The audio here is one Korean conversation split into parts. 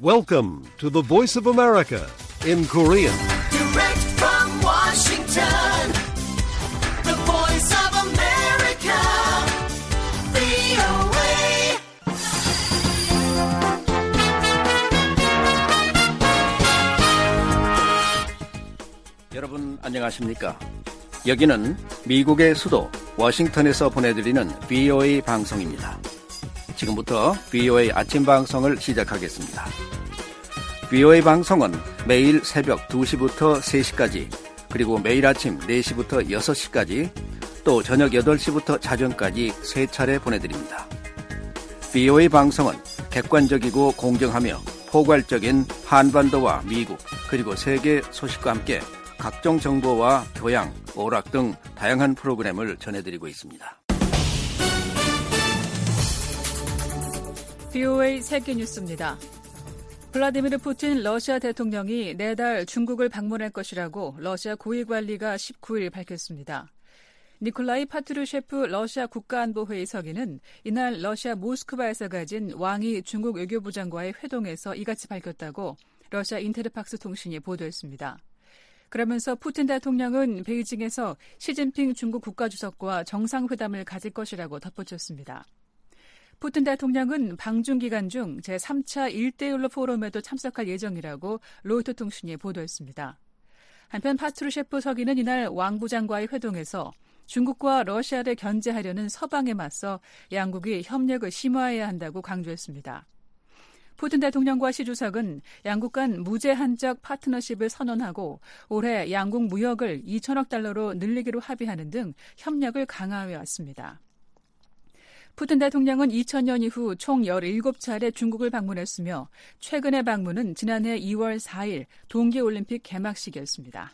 Welcome to the Voice of America in Korean. Direct from Washington, the Voice of America, VOA. 여러분 안녕하십니까? 여기는 미국의 수도 워싱턴에서 보내드리는 VOA 방송입니다. 지금부터 VOA 아침 방송을 시작하겠습니다. VOA 방송은 매일 새벽 2시부터 3시까지, 그리고 매일 아침 4시부터 6시까지, 또 저녁 8시부터 자정까지 3차례 보내드립니다. VOA 방송은 객관적이고 공정하며 포괄적인 한반도와 미국, 그리고 세계 소식과 함께 각종 정보와 교양, 오락 등 다양한 프로그램을 전해드리고 있습니다. VOA 세계뉴스입니다. 블라디미르 푸틴 러시아 대통령이 내달 중국을 방문할 것이라고 러시아 고위관리가 19일 밝혔습니다. 니콜라이 파트루셰프 러시아 국가안보회의 서기는 이날 러시아 모스크바에서 가진 왕이 중국 외교부장과의 회동에서 이같이 밝혔다고 러시아 인테르팍스 통신이 보도했습니다. 그러면서 푸틴 대통령은 베이징에서 시진핑 중국 국가주석과 정상회담을 가질 것이라고 덧붙였습니다. 푸틴 대통령은 방중 기간 중 제3차 1대1로 포럼에도 참석할 예정이라고 로이터 통신이 보도했습니다. 한편 파트루셰프 서기는 이날 왕 부장과의 회동에서 중국과 러시아를 견제하려는 서방에 맞서 양국이 협력을 심화해야 한다고 강조했습니다. 푸틴 대통령과 시 주석은 양국 간 무제한적 파트너십을 선언하고 올해 양국 무역을 2천억 달러로 늘리기로 합의하는 등 협력을 강화해 왔습니다. 푸틴 대통령은 2000년 이후 총 17차례 중국을 방문했으며 최근의 방문은 지난해 2월 4일 동계올림픽 개막식이었습니다.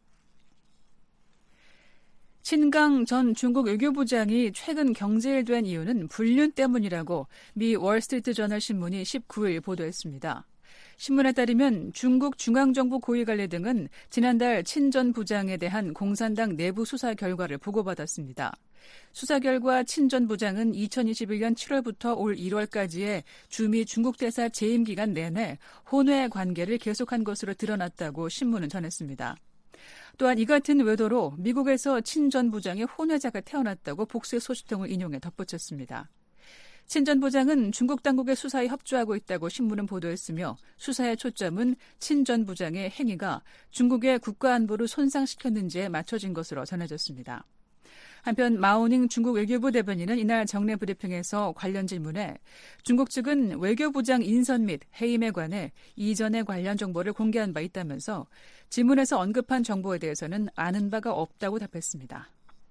친강 전 중국 외교부장이 최근 경질된 이유는 불륜 때문이라고 미 월스트리트저널 신문이 19일 보도했습니다. 신문에 따르면 중국 중앙정부 고위관리 등은 지난달 친 전 부장에 대한 공산당 내부 수사 결과를 보고받았습니다. 수사 결과 친 전 부장은 2021년 7월부터 올 1월까지의 주미 중국 대사 재임 기간 내내 혼외 관계를 계속한 것으로 드러났다고 신문은 전했습니다. 또한 이 같은 외도로 미국에서 친 전 부장의 혼외자가 태어났다고 복수의 소식통을 인용해 덧붙였습니다. 친 전 부장은 중국 당국의 수사에 협조하고 있다고 신문은 보도했으며 수사의 초점은 친 전 부장의 행위가 중국의 국가안보를 손상시켰는지에 맞춰진 것으로 전해졌습니다. 한편 마오닝 중국 외교부 대변인은 이날 정례 브리핑에서 관련 질문에 중국 측은 외교부장 인선 및 해임에 관해 이전의 관련 정보를 공개한 바 있다면서 질문에서 언급한 정보에 대해서는 아는 바가 없다고 답했습니다.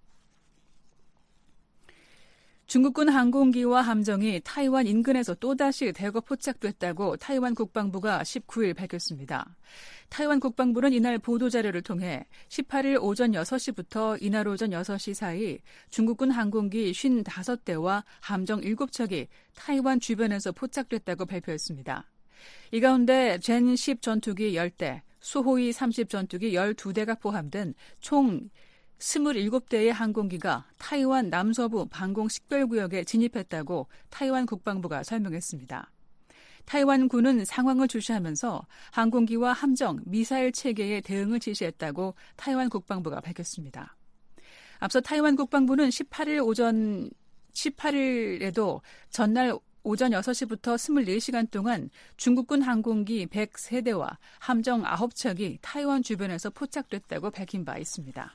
중국군 항공기와 함정이 타이완 인근에서 또다시 대거 포착됐다고 타이완 국방부가 19일 밝혔습니다. 타이완 국방부는 이날 보도자료를 통해 18일 오전 6시부터 이날 오전 6시 사이 중국군 항공기 55대와 함정 7척이 타이완 주변에서 포착됐다고 발표했습니다. 이 가운데 젠10 전투기 10대, 수호이 30 전투기 12대가 포함된 총 27대의 항공기가 타이완 남서부 방공 식별구역에 진입했다고 타이완 국방부가 설명했습니다. 타이완군은 상황을 주시하면서 항공기와 함정, 미사일 체계에 대응을 지시했다고 타이완 국방부가 밝혔습니다. 앞서 타이완 국방부는 18일에도 전날 오전 6시부터 24시간 동안 중국군 항공기 103대와 함정 9척이 타이완 주변에서 포착됐다고 밝힌 바 있습니다.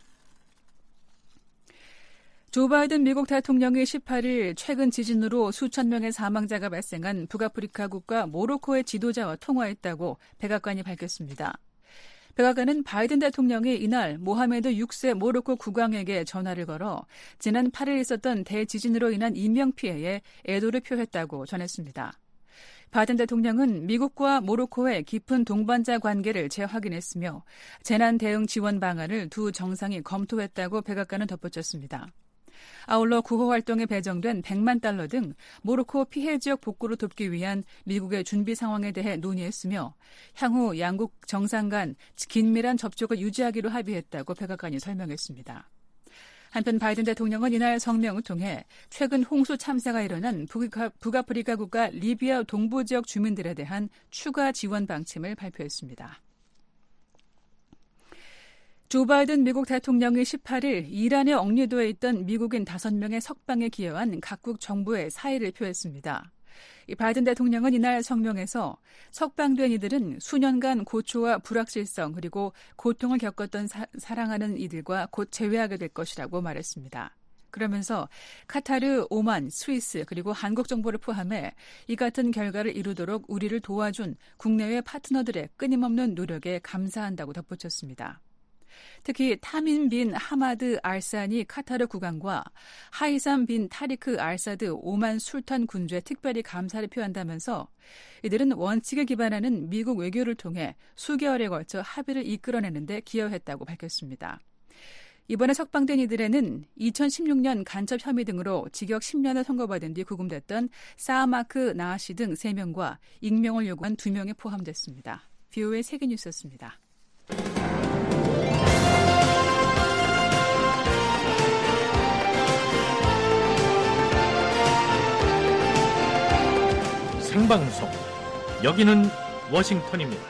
조 바이든 미국 대통령이 18일 최근 지진으로 수천 명의 사망자가 발생한 북아프리카 국가 모로코의 지도자와 통화했다고 백악관이 밝혔습니다. 백악관은 바이든 대통령이 이날 모하메드 6세 모로코 국왕에게 전화를 걸어 지난 8일 있었던 대지진으로 인한 인명피해에 애도를 표했다고 전했습니다. 바이든 대통령은 미국과 모로코의 깊은 동반자 관계를 재확인했으며 재난 대응 지원 방안을 두 정상이 검토했다고 백악관은 덧붙였습니다. 아울러 구호 활동에 배정된 100만 달러 등 모로코 피해 지역 복구를 돕기 위한 미국의 준비 상황에 대해 논의했으며 향후 양국 정상 간 긴밀한 접촉을 유지하기로 합의했다고 백악관이 설명했습니다. 한편 바이든 대통령은 이날 성명을 통해 최근 홍수 참사가 일어난 북아프리카 국가 리비아 동부 지역 주민들에 대한 추가 지원 방침을 발표했습니다. 조 바이든 미국 대통령이 18일 이란에 억류되어 있던 미국인 5명의 석방에 기여한 각국 정부의 사의를 표했습니다. 바이든 대통령은 이날 성명에서 석방된 이들은 수년간 고초와 불확실성 그리고 고통을 겪었던 사랑하는 이들과 곧 재회하게 될 것이라고 말했습니다. 그러면서 카타르, 오만, 스위스 그리고 한국 정부를 포함해 이 같은 결과를 이루도록 우리를 도와준 국내외 파트너들의 끊임없는 노력에 감사한다고 덧붙였습니다. 특히 타민 빈 하마드 알산이 카타르 국왕과 하이삼 빈 타리크 알사드 오만 술탄 군주에 특별히 감사를 표한다면서 이들은 원칙에 기반하는 미국 외교를 통해 수개월에 걸쳐 합의를 이끌어내는 데 기여했다고 밝혔습니다. 이번에 석방된 이들에는 2016년 간첩 혐의 등으로 징역 10년을 선고받은 뒤 구금됐던 사마크 나하시 등 3명과 익명을 요구한 2명이 포함됐습니다. VOA 세계뉴스였습니다. 생방송, 여기는 워싱턴입니다.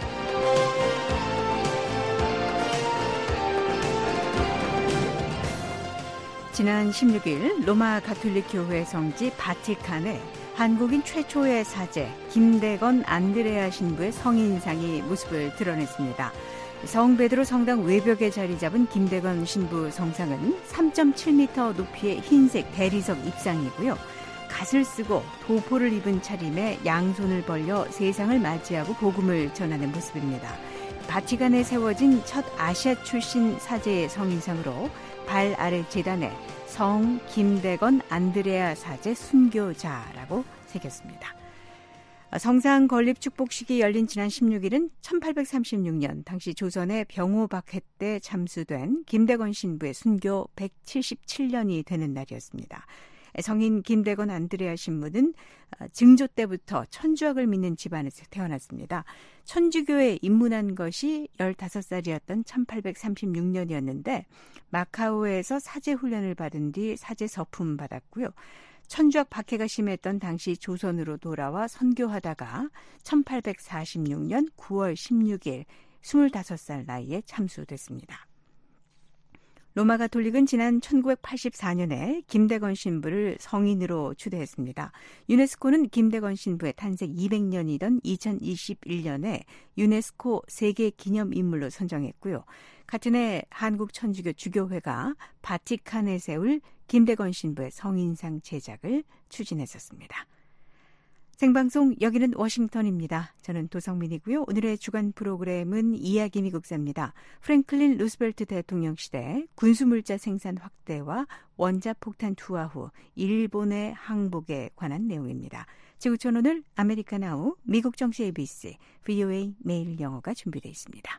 지난 16일 로마 가톨릭 교회 성지 바티칸에 한국인 최초의 사제 김대건 안드레아 신부의 성인상이 모습을 드러냈습니다. 성 베드로 성당 외벽에 자리 잡은 김대건 신부 성상은 3.7m 높이의 흰색 대리석 입상이고요. 갓을 쓰고 도포를 입은 차림에 양손을 벌려 세상을 맞이하고 복음을 전하는 모습입니다. 바티칸에 세워진 첫 아시아 출신 사제의 성인상으로 발 아래 재단에 성 김대건 안드레아 사제 순교자라고 새겼습니다. 성상 건립 축복식이 열린 지난 16일은 1836년 당시 조선의 병호박해 때 참수된 김대건 신부의 순교 177년이 되는 날이었습니다. 성인 김대건 안드레아 신부는 증조 때부터 천주학을 믿는 집안에서 태어났습니다. 천주교에 입문한 것이 15살이었던 1836년이었는데 마카오에서 사제 훈련을 받은 뒤 사제 서품 받았고요. 천주학 박해가 심했던 당시 조선으로 돌아와 선교하다가 1846년 9월 16일 25살 나이에 참수됐습니다. 로마 가톨릭은 지난 1984년에 김대건 신부를 성인으로 추대했습니다. 유네스코는 김대건 신부의 탄생 200년이던 2021년에 유네스코 세계 기념인물로 선정했고요. 같은 해 한국 천주교 주교회가 바티칸에 세울 김대건 신부의 성인상 제작을 추진했었습니다. 생방송 여기는 워싱턴입니다. 저는 도성민이고요. 오늘의 주간 프로그램은 이야기 미국사입니다. 프랭클린 루스벨트 대통령 시대 군수물자 생산 확대와 원자폭탄 투하 후 일본의 항복에 관한 내용입니다. 지구촌 오늘 아메리카나우, 미국 정치 ABC, VOA 매일 영어가 준비되어 있습니다.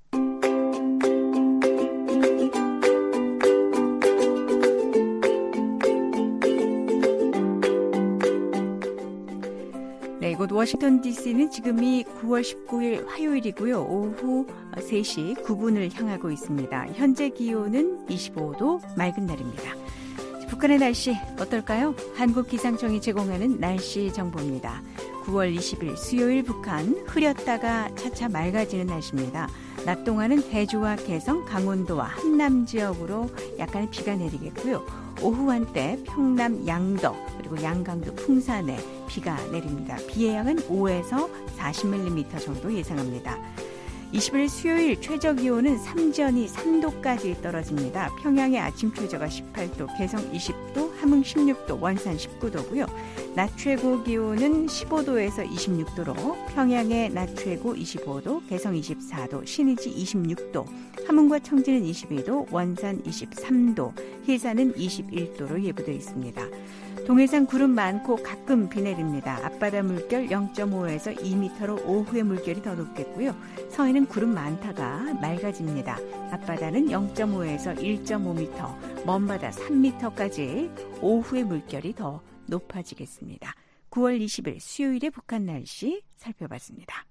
네, 이곳 워싱턴 DC는 지금이 9월 19일 화요일이고요. 오후 3시 9분을 향하고 있습니다. 현재 기온은 25도, 맑은 날입니다. 북한의 날씨 어떨까요? 한국기상청이 제공하는 날씨 정보입니다. 9월 20일 수요일 북한 흐렸다가 차차 맑아지는 날씨입니다. 낮 동안은 해주와 개성, 강원도와 한남 지역으로 약간의 비가 내리겠고요. 오후 한때 평남 양덕 그리고 양강도 풍산에 비가 내립니다. 비의 양은 5에서 40mm 정도 예상합니다. 20일 수요일 최저 기온은 삼전이 3도까지 떨어집니다. 평양의 아침 최저가 18도, 개성 20도, 함흥 16도, 원산 19도고요. 낮 최고 기온은 15도에서 26도로 평양의 낮 최고 25도, 개성 24도, 신의지 26도, 함흥과 청진은 22도, 원산 23도, 해산은 21도로 예보되어 있습니다. 동해상 구름 많고 가끔 비 내립니다. 앞바다 물결 0.5에서 2m로 오후에 물결이 더 높겠고요. 서해는 구름 많다가 맑아집니다. 앞바다는 0.5에서 1.5m, 먼바다 3m까지 오후에 물결이 더 높아지겠습니다. 9월 20일 수요일의 북한 날씨 살펴봤습니다.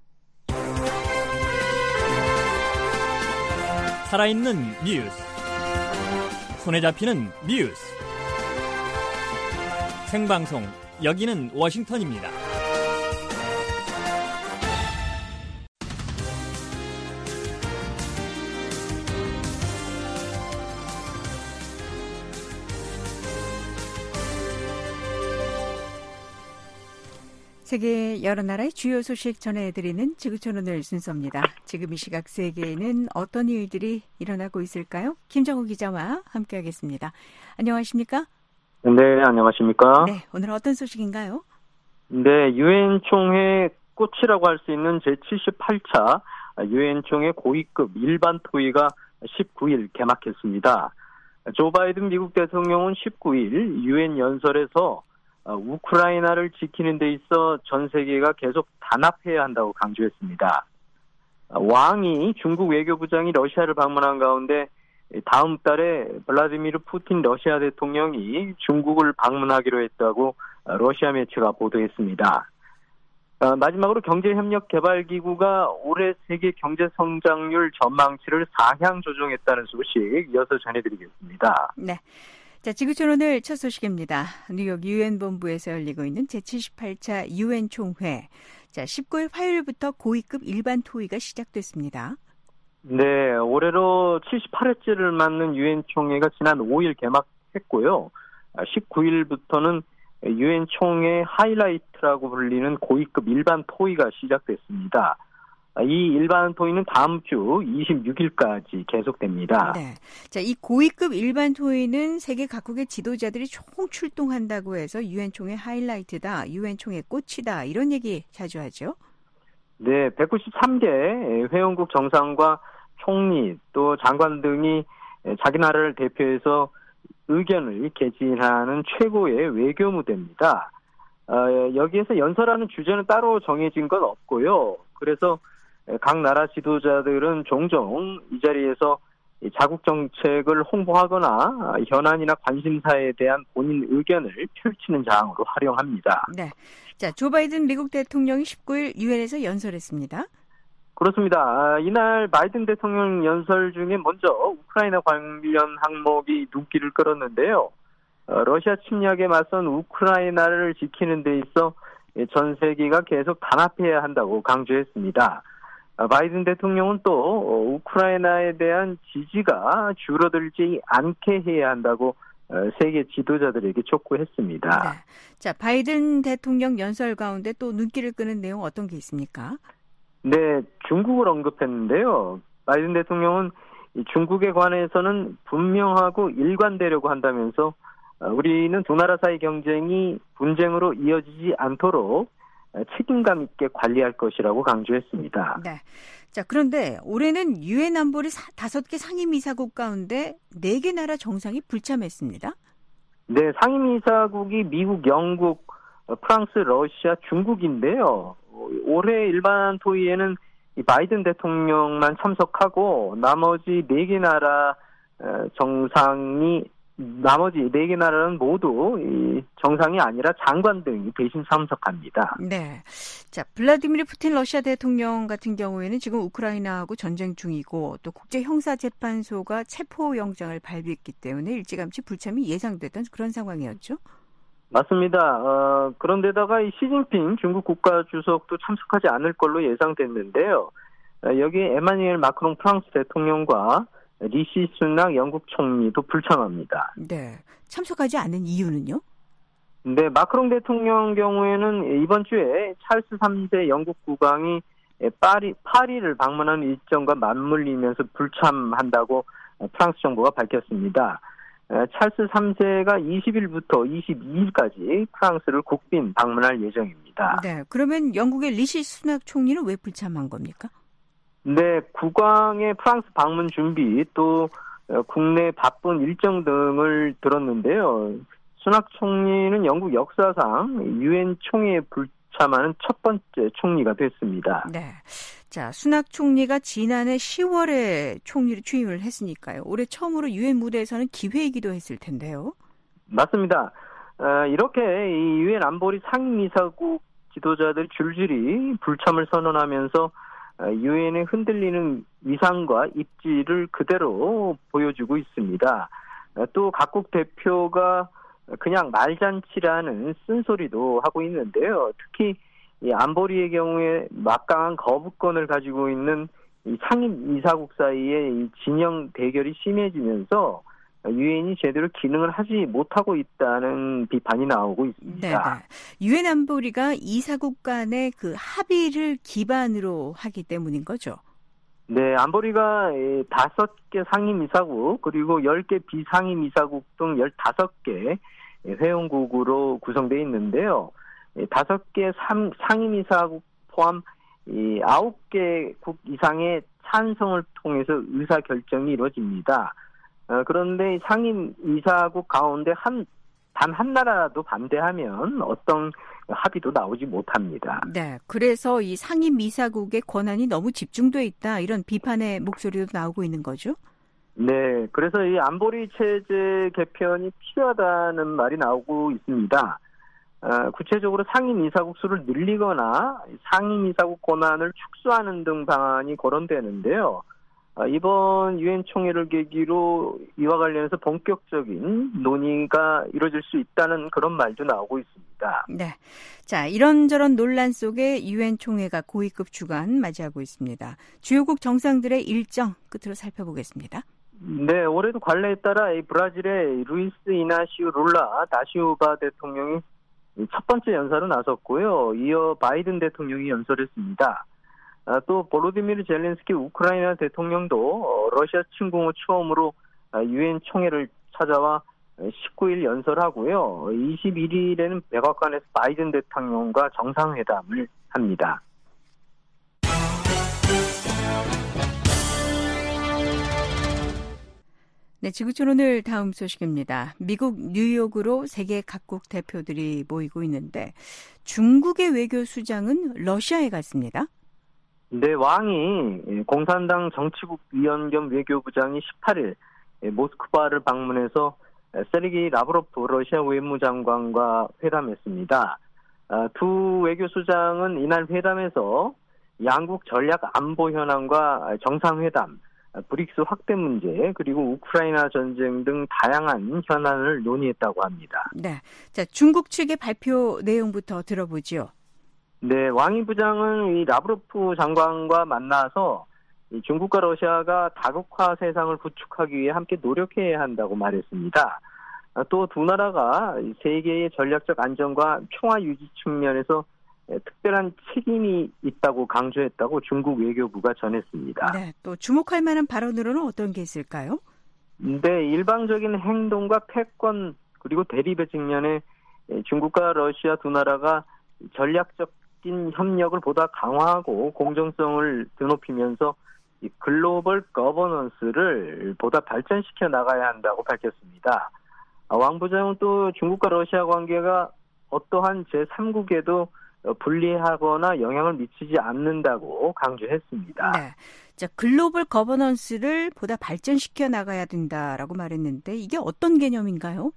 살아있는 뉴스 손에 잡히는 뉴스. 생방송, 여기는 워싱턴입니다. 세계 여러 나라의 주요 소식 전해드리는 지구촌 오늘 순서입니다. 지금 이 시각 세계에는 어떤 일들이 일어나고 있을까요? 김정우 기자와 함께하겠습니다. 안녕하십니까? 네, 안녕하십니까? 네, 오늘 어떤 소식인가요? 네, 유엔 총회 꽃이라고 할 수 있는 제78차 유엔 총회 고위급 일반 토의가 19일 개막했습니다. 조 바이든 미국 대통령은 19일 유엔 연설에서 우크라이나를 지키는 데 있어 전 세계가 계속 단합해야 한다고 강조했습니다. 왕이 중국 외교부장이 러시아를 방문한 가운데 다음 달에 블라디미르 푸틴 러시아 대통령이 중국을 방문하기로 했다고 러시아 매체가 보도했습니다. 마지막으로 경제협력개발기구가 올해 세계 경제성장률 전망치를 상향 조정했다는 소식 이어서 전해드리겠습니다. 네. 자, 지구촌 오늘 첫 소식입니다. 뉴욕 유엔 본부에서 열리고 있는 제78차 유엔 총회. 자, 19일 화요일부터 고위급 일반 토의가 시작됐습니다. 네, 올해로 78회째를 맞는 유엔 총회가 지난 5일 개막했고요. 19일부터는 유엔 총회 하이라이트라고 불리는 고위급 일반 토의가 시작됐습니다. 이 일반 토의는 다음 주 26일까지 계속됩니다. 네. 자, 이 고위급 일반 토의는 세계 각국의 지도자들이 총 출동한다고 해서 유엔 총회 하이라이트다, 유엔 총회 꽃이다, 이런 얘기 자주 하죠. 네, 193개 회원국 정상과 총리 또 장관 등이 자기 나라를 대표해서 의견을 개진하는 최고의 외교 무대입니다. 여기에서 연설하는 주제는 따로 정해진 건 없고요. 그래서 각 나라 지도자들은 종종 이 자리에서 자국 정책을 홍보하거나 현안이나 관심사에 대한 본인 의견을 펼치는 장으로 활용합니다. 네. 자, 조 바이든 미국 대통령이 19일 유엔에서 연설했습니다. 그렇습니다. 이날 바이든 대통령 연설 중에 먼저 우크라이나 관련 항목이 눈길을 끌었는데요. 러시아 침략에 맞선 우크라이나를 지키는 데 있어 전 세계가 계속 단합해야 한다고 강조했습니다. 바이든 대통령은 또 우크라이나에 대한 지지가 줄어들지 않게 해야 한다고 세계 지도자들에게 촉구했습니다. 네. 자, 바이든 대통령 연설 가운데 또 눈길을 끄는 내용 어떤 게 있습니까? 네, 중국을 언급했는데요. 바이든 대통령은 중국에 관해서는 분명하고 일관되려고 한다면서 우리는 두 나라 사이 경쟁이 분쟁으로 이어지지 않도록 책임감 있게 관리할 것이라고 강조했습니다. 네. 자, 그런데 올해는 유엔 안보리 5개 상임이사국 가운데 4개 나라 정상이 불참했습니다. 네, 상임이사국이 미국, 영국, 프랑스, 러시아, 중국인데요. 올해 일반 토의에는 바이든 대통령만 참석하고 나머지 4개 나라 나머지 4개 나라는 모두 이 정상이 아니라 장관 등이 대신 참석합니다. 네. 자, 블라디미르 푸틴 러시아 대통령 같은 경우에는 지금 우크라이나하고 전쟁 중이고 또 국제형사재판소가 체포영장을 발부했기 때문에 일찌감치 불참이 예상됐던 그런 상황이었죠? 맞습니다. 그런데다가 이 시진핑 중국 국가주석도 참석하지 않을 걸로 예상됐는데요. 여기에 에마뉘엘 마크롱 프랑스 대통령과 리시 수낙 영국 총리도 불참합니다. 네. 참석하지 않은 이유는요? 네, 마크롱 대통령 경우에는 이번 주에 찰스 3세 영국 국왕이 파리를 방문하는 일정과 맞물리면서 불참한다고 프랑스 정부가 밝혔습니다. 찰스 3세가 20일부터 22일까지 프랑스를 국빈 방문할 예정입니다. 네, 그러면 영국의 리시 수낙 총리는 왜 불참한 겁니까? 네, 국왕의 프랑스 방문 준비 또 국내 바쁜 일정 등을 들었는데요. 수낙 총리는 영국 역사상 유엔 총회에 불참하는 첫 번째 총리가 됐습니다. 네. 자, 수낙 총리가 지난해 10월에 총리로 취임을 했으니까요. 올해 처음으로 유엔 무대에서는 기회이기도 했을 텐데요. 맞습니다. 이렇게 이 유엔 안보리 상임이사국 지도자들이 줄줄이 불참을 선언하면서 유엔의 흔들리는 위상과 입지를 그대로 보여주고 있습니다. 또 각국 대표가 그냥 말잔치라는 쓴소리도 하고 있는데요. 특히 이 안보리의 경우에 막강한 거부권을 가지고 있는 이 상임 이사국 사이에 이 진영 대결이 심해지면서 유엔이 제대로 기능을 하지 못하고 있다는 비판이 나오고 있습니다. 유엔 안보리가 이사국 간의 그 합의를 기반으로 하기 때문인 거죠. 네, 안보리가 5개 상임 이사국 그리고 10개 비상임 이사국 등 15개 회원국으로 구성되어 있는데요. 5개 상임 이사국 포함 9개국 이상의 찬성을 통해서 의사 결정이 이루어집니다. 그런데 상임 이사국 가운데 단 한 나라라도 반대하면 어떤 합의도 나오지 못합니다. 네, 그래서 이 상임 이사국의 권한이 너무 집중돼 있다 이런 비판의 목소리도 나오고 있는 거죠. 네, 그래서 이 안보리 체제 개편이 필요하다는 말이 나오고 있습니다. 구체적으로 상임 이사국 수를 늘리거나 상임 이사국 권한을 축소하는 등 방안이 거론되는데요. 이번 유엔 총회를 계기로 이와 관련해서 본격적인 논의가 이루어질 수 있다는 그런 말도 나오고 있습니다. 네, 자 이런저런 논란 속에 유엔 총회가 고위급 주간 맞이하고 있습니다. 주요국 정상들의 일정 끝으로 살펴보겠습니다. 네, 올해도 관례에 따라 브라질의 루이스 이나시오 룰라 다시오바 대통령이 첫 번째 연설로 나섰고요. 이어 바이든 대통령이 연설했습니다. 또 볼로디미르 젤렌스키 우크라이나 대통령도 러시아 침공 후 처음으로 유엔 총회를 찾아와 19일 연설하고요. 21일에는 백악관에서 바이든 대통령과 정상회담을 합니다. 네, 지구촌 오늘 다음 소식입니다. 미국 뉴욕으로 세계 각국 대표들이 모이고 있는데 중국의 외교수장은 러시아에 갔습니다. 네, 왕이 공산당 정치국 위원 겸 외교부장이 18일 모스크바를 방문해서 세르게이 라브로프 러시아 외무장관과 회담했습니다. 두 외교수장은 이날 회담에서 양국 전략 안보 현안과 정상회담, 브릭스 확대 문제, 그리고 우크라이나 전쟁 등 다양한 현안을 논의했다고 합니다. 네, 자 중국 측의 발표 내용부터 들어보죠. 네, 왕이 부장은 이 라브로프 장관과 만나서 중국과 러시아가 다국화 세상을 구축하기 위해 함께 노력해야 한다고 말했습니다. 또 두 나라가 세계의 전략적 안정과 평화 유지 측면에서 특별한 책임이 있다고 강조했다고 중국 외교부가 전했습니다. 네, 또 주목할 만한 발언으로는 어떤 게 있을까요? 네, 일방적인 행동과 패권 그리고 대립의 측면에 중국과 러시아 두 나라가 전략적 협력을 보다 강화하고 공정성을 드높이면서 이 글로벌 거버넌스를 보다 발전시켜 나가야 한다고 밝혔습니다. 왕 부장은 또 중국과 러시아 관계가 어떠한 제3국에도 불리하거나 영향을 미치지 않는다고 강조했습니다. 네, 자 글로벌 거버넌스를 보다 발전시켜 나가야 된다라고 말했는데 이게 어떤 개념인가요?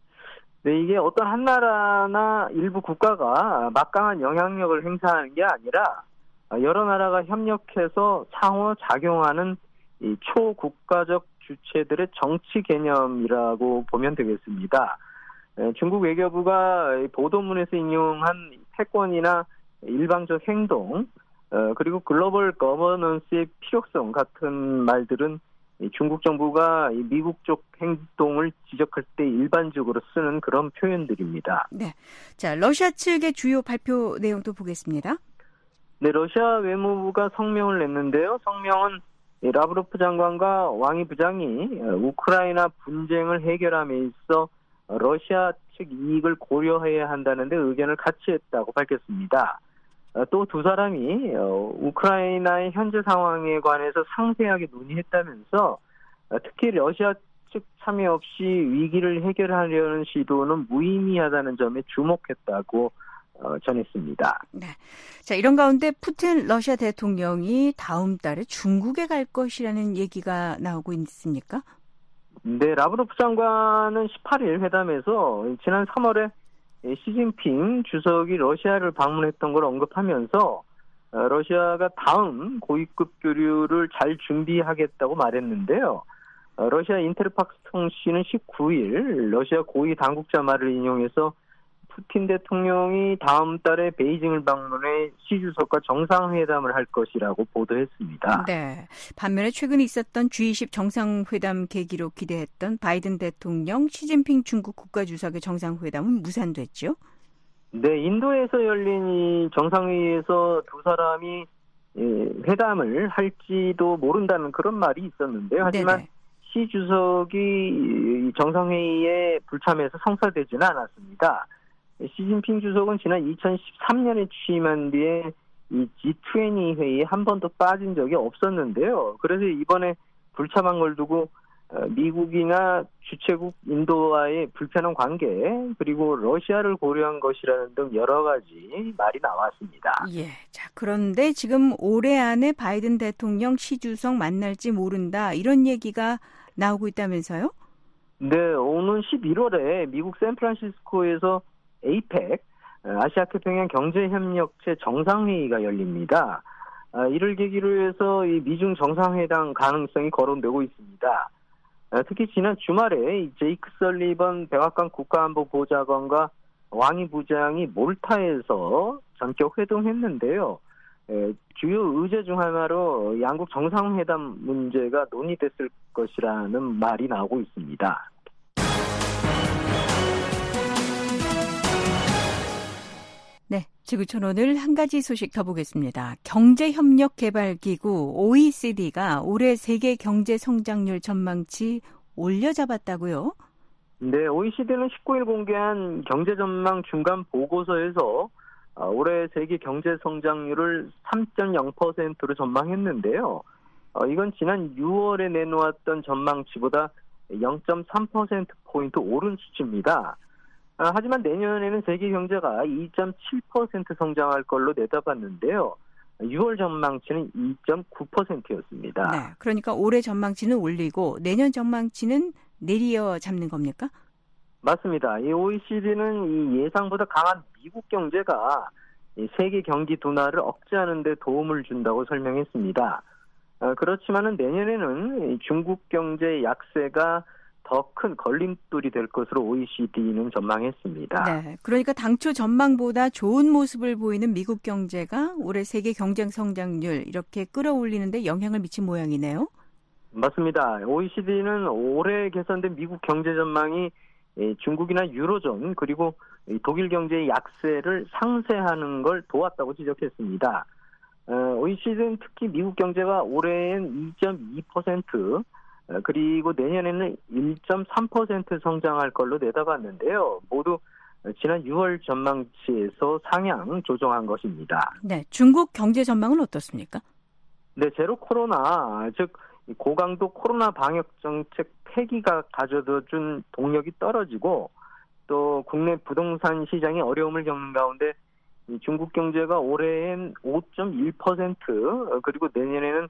네, 이게 어떤 한 나라나 일부 국가가 막강한 영향력을 행사하는 게 아니라 여러 나라가 협력해서 상호 작용하는 이 초국가적 주체들의 정치 개념이라고 보면 되겠습니다. 중국 외교부가 보도문에서 인용한 패권이나 일방적 행동, 그리고 글로벌 거버넌스의 필요성 같은 말들은 중국 정부가 미국 쪽 행동을 지적할 때 일반적으로 쓰는 그런 표현들입니다. 네, 자 러시아 측의 주요 발표 내용도 보겠습니다. 네, 러시아 외무부가 성명을 냈는데요. 성명은 라브로프 장관과 왕이 부장이 우크라이나 분쟁을 해결함에 있어 러시아 측 이익을 고려해야 한다는데 의견을 같이 했다고 밝혔습니다. 또 두 사람이 우크라이나의 현재 상황에 관해서 상세하게 논의했다면서 특히 러시아 측 참여 없이 위기를 해결하려는 시도는 무의미하다는 점에 주목했다고 전했습니다. 네, 자 이런 가운데 푸틴 러시아 대통령이 다음 달에 중국에 갈 것이라는 얘기가 나오고 있습니까? 네, 라브로프 장관은 18일 회담에서 지난 3월에 시진핑 주석이 러시아를 방문했던 걸 언급하면서 러시아가 다음 고위급 교류를 잘 준비하겠다고 말했는데요. 러시아 인테르팍스 통신은 19일 러시아 고위 당국자 말을 인용해서 푸틴 대통령이 다음 달에 베이징을 방문해 시 주석과 정상회담을 할 것이라고 보도했습니다. 네. 반면에 최근에 있었던 G20 정상회담 계기로 기대했던 바이든 대통령, 시진핑 중국 국가주석의 정상회담은 무산됐죠? 네, 인도에서 열린 이 정상회의에서 두 사람이 회담을 할지도 모른다는 그런 말이 있었는데요. 하지만 네네. 시 주석이 정상회의에 불참해서 성사되지는 않았습니다. 시진핑 주석은 지난 2013년에 취임한 뒤에 이 G20 회의에 한 번도 빠진 적이 없었는데요. 그래서 이번에 불참한 걸 두고 미국이나 주최국 인도와의 불편한 관계 그리고 러시아를 고려한 것이라는 등 여러 가지 말이 나왔습니다. 예. 자, 그런데 지금 올해 안에 바이든 대통령 시 주석 만날지 모른다 이런 얘기가 나오고 있다면서요? 네, 오는 11월에 미국 샌프란시스코에서 APEC, 아시아태평양 경제협력체 정상회의가 열립니다. 이를 계기로 해서 이 미중 정상회담 가능성이 거론되고 있습니다. 특히 지난 주말에 제이크 설리번 백악관 국가안보보좌관과 왕이 부장이 몰타에서 전격 회동했는데요. 주요 의제 중 하나로 양국 정상회담 문제가 논의됐을 것이라는 말이 나오고 있습니다. 네, 지구촌 오늘 한 가지 소식 더 보겠습니다. 경제협력개발기구 OECD가 올해 세계 경제 성장률 전망치 올려잡았다고요? 네, OECD는 19일 공개한 경제전망 중간 보고서에서 올해 세계 경제 성장률을 3.0%로 전망했는데요. 이건 지난 6월에 내놓았던 전망치보다 0.3%포인트 오른 수치입니다. 하지만 내년에는 세계 경제가 2.7% 성장할 걸로 내다봤는데요. 6월 전망치는 2.9%였습니다. 네, 그러니까 올해 전망치는 올리고 내년 전망치는 내리어 잡는 겁니까? 맞습니다. 이 OECD는 이 예상보다 강한 미국 경제가 이 세계 경기 둔화를 억제하는 데 도움을 준다고 설명했습니다. 그렇지만은 내년에는 중국 경제 약세가 더 큰 걸림돌이 될 것으로 OECD는 전망했습니다. 네, 그러니까 당초 전망보다 좋은 모습을 보이는 미국 경제가 올해 세계 경제 성장률 이렇게 끌어올리는데 영향을 미친 모양이네요. 맞습니다. OECD는 올해 개선된 미국 경제 전망이 중국이나 유로존 그리고 독일 경제의 약세를 상쇄하는 걸 도왔다고 지적했습니다. OECD는 특히 미국 경제가 올해엔 2.2% 그리고 내년에는 1.3% 성장할 걸로 내다봤는데요. 모두 지난 6월 전망치에서 상향 조정한 것입니다. 네, 중국 경제 전망은 어떻습니까? 네, 제로 코로나, 즉 고강도 코로나 방역 정책 폐기가 가져다 준 동력이 떨어지고 또 국내 부동산 시장이 어려움을 겪는 가운데 중국 경제가 올해엔 5.1% 그리고 내년에는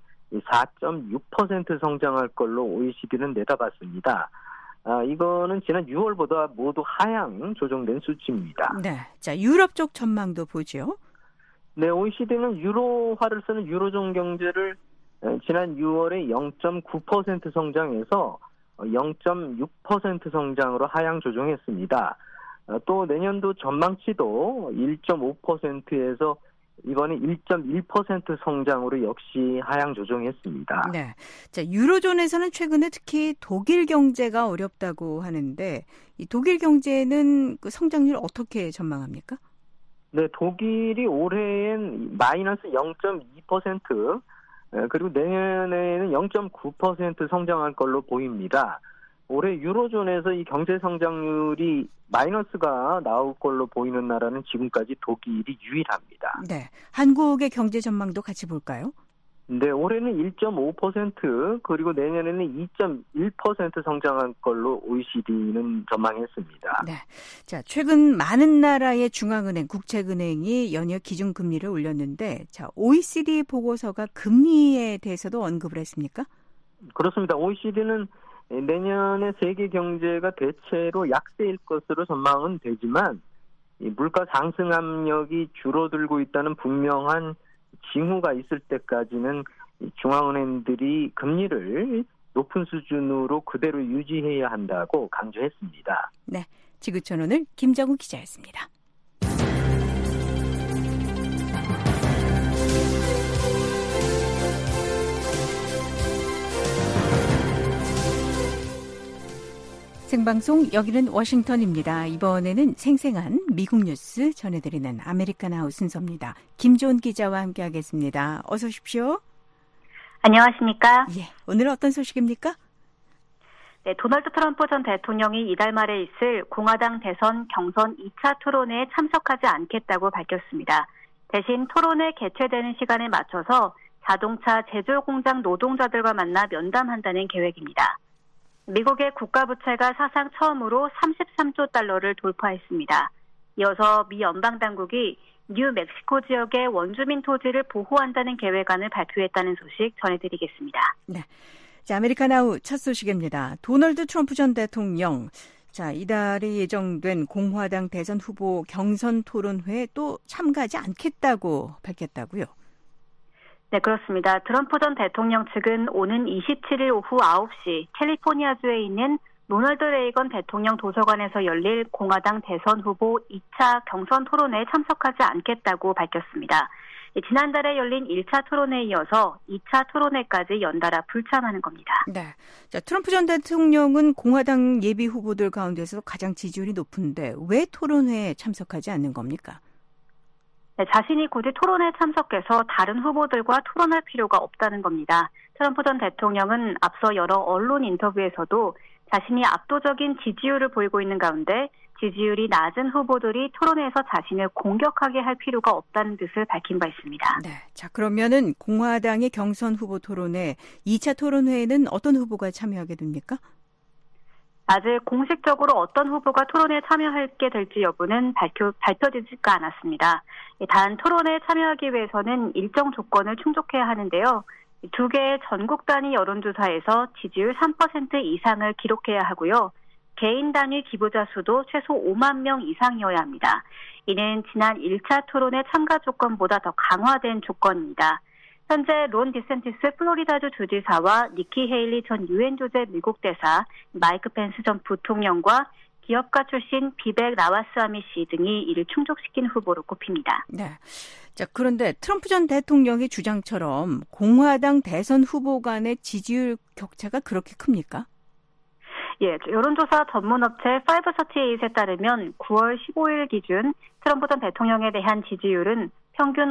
4.6% 성장할 걸로 OECD는 내다봤습니다. 이거는 지난 6월보다 모두 하향 조정된 수치입니다. 네, 자 유럽 쪽 전망도 보죠. 네, OECD는 유로화를 쓰는 유로존 경제를 지난 6월에 0.9% 성장해서 0.6% 성장으로 하향 조정했습니다. 또 내년도 전망치도 1.5%에서 이번에 1.1% 성장으로 역시 하향 조정했습니다. 네, 자 유로존에서는 최근에 특히 독일 경제가 어렵다고 하는데 이 독일 경제는 그 성장률 어떻게 전망합니까? 네, 독일이 올해엔 마이너스 0.2% 그리고 내년에는 0.9% 성장할 걸로 보입니다. 올해 유로존에서 이 경제 성장률이 마이너스가 나올 걸로 보이는 나라는 지금까지 독일이 유일합니다. 네, 한국의 경제 전망도 같이 볼까요? 네, 올해는 1.5% 그리고 내년에는 2.1% 성장할 걸로 OECD는 전망했습니다. 네, 자 최근 많은 나라의 중앙은행, 국책은행이 연이어 기준금리를 올렸는데, 자 OECD 보고서가 금리에 대해서도 언급을 했습니까? 그렇습니다. OECD는 내년에 세계 경제가 대체로 약세일 것으로 전망은 되지만 물가 상승 압력이 줄어들고 있다는 분명한 징후가 있을 때까지는 중앙은행들이 금리를 높은 수준으로 그대로 유지해야 한다고 강조했습니다. 네, 지구촌 오늘 김정우 기자였습니다. 생방송 여기는 워싱턴입니다. 이번에는 생생한 미국 뉴스 전해드리는 아메리카나우 순서입니다. 김조은 기자와 함께하겠습니다. 어서 오십시오. 안녕하십니까? 예, 오늘 어떤 소식입니까? 네, 도널드 트럼프 전 대통령이 이달 말에 있을 공화당 대선 경선 2차 토론회에 참석하지 않겠다고 밝혔습니다. 대신 토론회 개최되는 시간에 맞춰서 자동차 제조 공장 노동자들과 만나 면담한다는 계획입니다. 미국의 국가부채가 사상 처음으로 33조 달러를 돌파했습니다. 이어서 미 연방당국이 뉴멕시코 지역의 원주민 토지를 보호한다는 계획안을 발표했다는 소식 전해드리겠습니다. 네, 자, 아메리카나우 첫 소식입니다. 도널드 트럼프 전 대통령, 자, 이달에 예정된 공화당 대선 후보 경선 토론회에 또 참가하지 않겠다고 밝혔다고요? 네, 그렇습니다. 트럼프 전 대통령 측은 오는 27일 오후 9시 캘리포니아주에 있는 로널드 레이건 대통령 도서관에서 열릴 공화당 대선 후보 2차 경선 토론회에 참석하지 않겠다고 밝혔습니다. 지난달에 열린 1차 토론회에 이어서 2차 토론회까지 연달아 불참하는 겁니다. 네, 자, 트럼프 전 대통령은 공화당 예비 후보들 가운데서 가장 지지율이 높은데 왜 토론회에 참석하지 않는 겁니까? 네, 자신이 굳이 토론회에 참석해서 다른 후보들과 토론할 필요가 없다는 겁니다. 트럼프 전 대통령은 앞서 여러 언론 인터뷰에서도 자신이 압도적인 지지율을 보이고 있는 가운데 지지율이 낮은 후보들이 토론회에서 자신을 공격하게 할 필요가 없다는 뜻을 밝힌 바 있습니다. 네, 자, 그러면은 공화당의 경선 후보 토론회 2차 토론회에는 어떤 후보가 참여하게 됩니까? 아직 공식적으로 어떤 후보가 토론회에 참여하게 될지 여부는 밝혀지지가 않았습니다. 단 토론회에 참여하기 위해서는 일정 조건을 충족해야 하는데요. 두 개의 전국 단위 여론조사에서 지지율 3% 이상을 기록해야 하고요. 개인 단위 기부자 수도 최소 5만 명 이상이어야 합니다. 이는 지난 1차 토론회 참가 조건보다 더 강화된 조건입니다. 현재 론 디센티스 플로리다주 주지사와 니키 헤일리 전 유엔 조제 미국 대사, 마이크 펜스 전 부통령과 기업가 출신 비백 라마스와미 씨 등이 이를 충족시킨 후보로 꼽힙니다. 네. 자, 그런데 트럼프 전 대통령의 주장처럼 공화당 대선 후보 간의 지지율 격차가 그렇게 큽니까? 예, 여론조사 전문업체 538에 따르면 9월 15일 기준 트럼프 전 대통령에 대한 지지율은 평균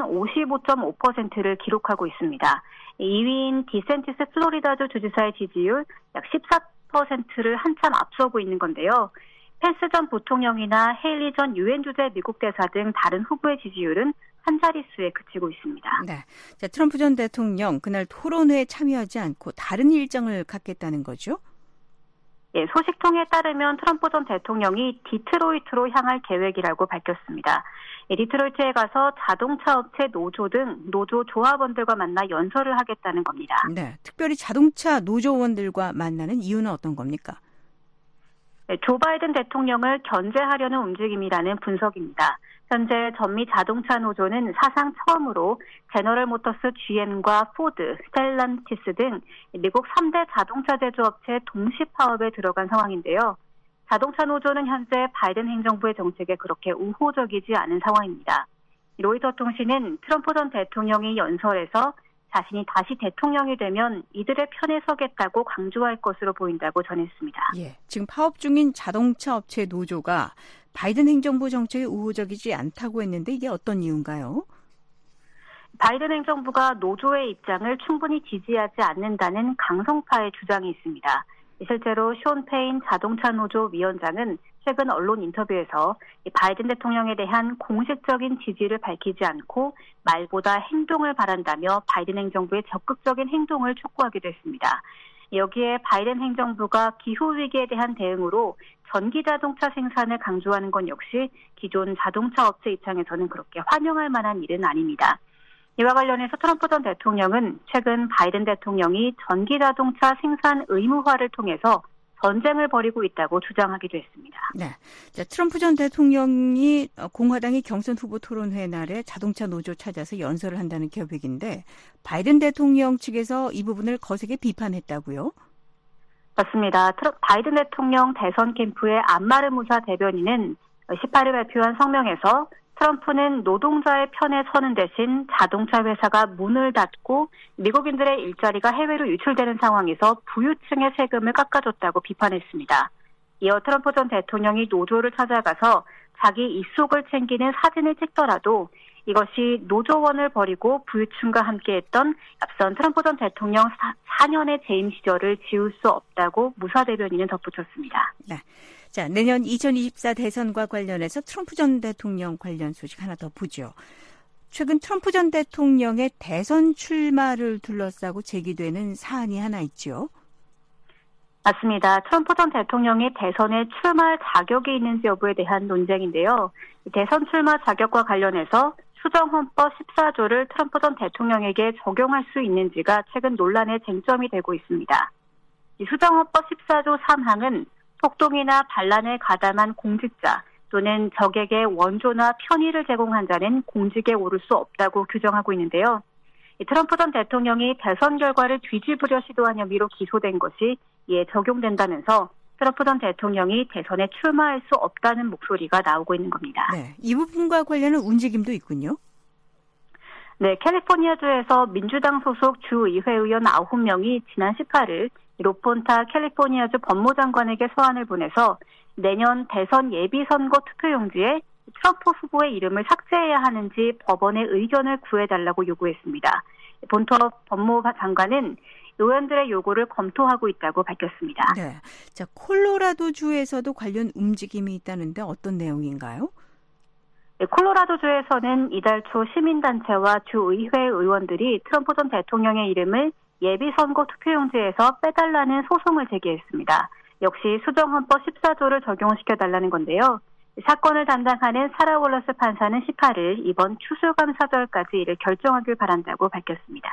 55.5%를 기록하고 있습니다. 2위인 디센티스 플로리다주 주지사의 지지율 약 14%를 한참 앞서고 있는 건데요. 펜스 전 부통령이나 헤일리 전 유엔 주재 미국 대사 등 다른 후보의 지지율은 한 자릿수에 그치고 있습니다. 네, 자, 트럼프 전 대통령 그날 토론회에 참여하지 않고 다른 일정을 갖겠다는 거죠? 예, 소식통에 따르면 트럼프 전 대통령이 디트로이트로 향할 계획이라고 밝혔습니다. 예, 디트로이트에 가서 자동차 업체 노조 등 노조 조합원들과 만나 연설을 하겠다는 겁니다. 네, 특별히 자동차 노조원들과 만나는 이유는 어떤 겁니까? 예, 조 바이든 대통령을 견제하려는 움직임이라는 분석입니다. 현재 전미 자동차 노조는 사상 처음으로 제너럴 모터스 GM과 포드, 스텔란티스 등 미국 3대 자동차 제조업체 동시 파업에 들어간 상황인데요. 자동차 노조는 현재 바이든 행정부의 정책에 그렇게 우호적이지 않은 상황입니다. 로이터 통신은 트럼프 전 대통령이 연설에서 자신이 다시 대통령이 되면 이들의 편에 서겠다고 강조할 것으로 보인다고 전했습니다. 예, 지금 파업 중인 자동차 업체 노조가 바이든 행정부 정책에 우호적이지 않다고 했는데 이게 어떤 이유인가요? 바이든 행정부가 노조의 입장을 충분히 지지하지 않는다는 강성파의 주장이 있습니다. 실제로 숀 페인 자동차 노조 위원장은 최근 언론 인터뷰에서 바이든 대통령에 대한 공식적인 지지를 밝히지 않고 말보다 행동을 바란다며 바이든 행정부의 적극적인 행동을 촉구하기도 했습니다. 여기에 바이든 행정부가 기후위기에 대한 대응으로 전기자동차 생산을 강조하는 건 역시 기존 자동차 업체 입장에서는 그렇게 환영할 만한 일은 아닙니다. 이와 관련해서 트럼프 전 대통령은 최근 바이든 대통령이 전기자동차 생산 의무화를 통해서 전쟁을 벌이고 있다고 주장하기도 했습니다. 네, 자, 트럼프 전 대통령이 공화당의 경선 후보 토론회 날에 자동차 노조 찾아서 연설을 한다는 계획인데 바이든 대통령 측에서 이 부분을 거세게 비판했다고요? 맞습니다. 바이든 대통령 대선 캠프의 안마르 무사 대변인은 18일 발표한 성명에서 트럼프는 노동자의 편에 서는 대신 자동차 회사가 문을 닫고 미국인들의 일자리가 해외로 유출되는 상황에서 부유층의 세금을 깎아줬다고 비판했습니다. 이어 트럼프 전 대통령이 노조를 찾아가서 자기 입속을 챙기는 사진을 찍더라도 이것이 노조원을 버리고 부유층과 함께했던 앞선 트럼프 전 대통령 4년의 재임 시절을 지울 수 없다고 무사 대변인은 덧붙였습니다. 네. 자, 내년 2024 대선과 관련해서 트럼프 전 대통령 관련 소식 하나 더 보죠. 최근 트럼프 전 대통령의 대선 출마를 둘러싸고 제기되는 사안이 하나 있죠. 맞습니다. 트럼프 전 대통령이 대선에 출마할 자격이 있는지 여부에 대한 논쟁인데요. 대선 출마 자격과 관련해서 수정헌법 14조를 트럼프 전 대통령에게 적용할 수 있는지가 최근 논란의 쟁점이 되고 있습니다. 이 수정헌법 14조 3항은 폭동이나 반란에 가담한 공직자 또는 적에게 원조나 편의를 제공한 자는 공직에 오를 수 없다고 규정하고 있는데요. 트럼프 전 대통령이 대선 결과를 뒤집으려 시도한 혐의로 기소된 것이 이에 적용된다면서 트럼프 전 대통령이 대선에 출마할 수 없다는 목소리가 나오고 있는 겁니다. 네, 이 부분과 관련한 움직임도 있군요. 네, 캘리포니아주에서 민주당 소속 주의회 의원 9명이 지난 18일 로폰타 캘리포니아주 법무장관에게 서한을 보내서 내년 대선 예비선거 투표용지에 트럼프 후보의 이름을 삭제해야 하는지 법원의 의견을 구해달라고 요구했습니다. 본토 법무장관은 의원들의 요구를 검토하고 있다고 밝혔습니다. 네, 자, 콜로라도주에서도 관련 움직임이 있다는데 어떤 내용인가요? 네, 콜로라도주에서는 이달 초 시민단체와 주의회 의원들이 트럼프 전 대통령의 이름을 예비선거 투표용지에서 빼달라는 소송을 제기했습니다. 역시 수정헌법 14조를 적용시켜달라는 건데요. 사건을 담당하는 사라 월러스 판사는 18일 이번 추수감사절까지 이를 결정하길 바란다고 밝혔습니다.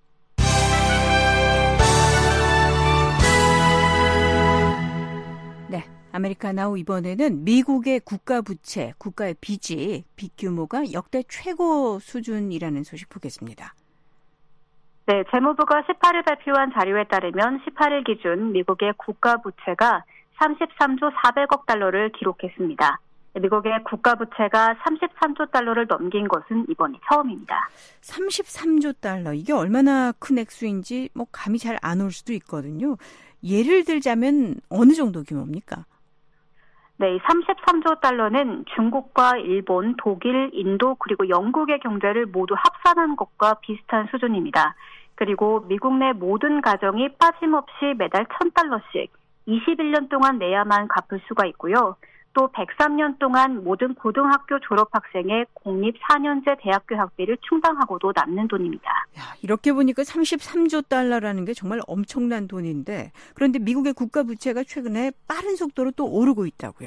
네, 아메리카나우 이번에는 미국의 국가 부채, 국가의 빚이 빚 규모가 역대 최고 수준이라는 소식 보겠습니다. 네, 재무부가 18일 발표한 자료에 따르면 18일 기준 미국의 국가 부채가 33조 400억 달러를 기록했습니다. 미국의 국가 부채가 33조 달러를 넘긴 것은 이번이 처음입니다. 33조 달러, 이게 얼마나 큰 액수인지 감이 잘 안 올 수도 있거든요. 예를 들자면 어느 정도 규모입니까? 네, 33조 달러는 중국과 일본, 독일, 인도 그리고 영국의 경제를 모두 합산한 것과 비슷한 수준입니다. 그리고 미국 내 모든 가정이 빠짐없이 매달 1,000달러씩 21년 동안 내야만 갚을 수가 있고요. 또 103년 동안 모든 고등학교 졸업학생의 공립 4년제 대학교 학비를 충당하고도 남는 돈입니다. 야, 이렇게 보니까 33조 달러라는 게 정말 엄청난 돈인데, 그런데 미국의 국가 부채가 최근에 빠른 속도로 또 오르고 있다고요.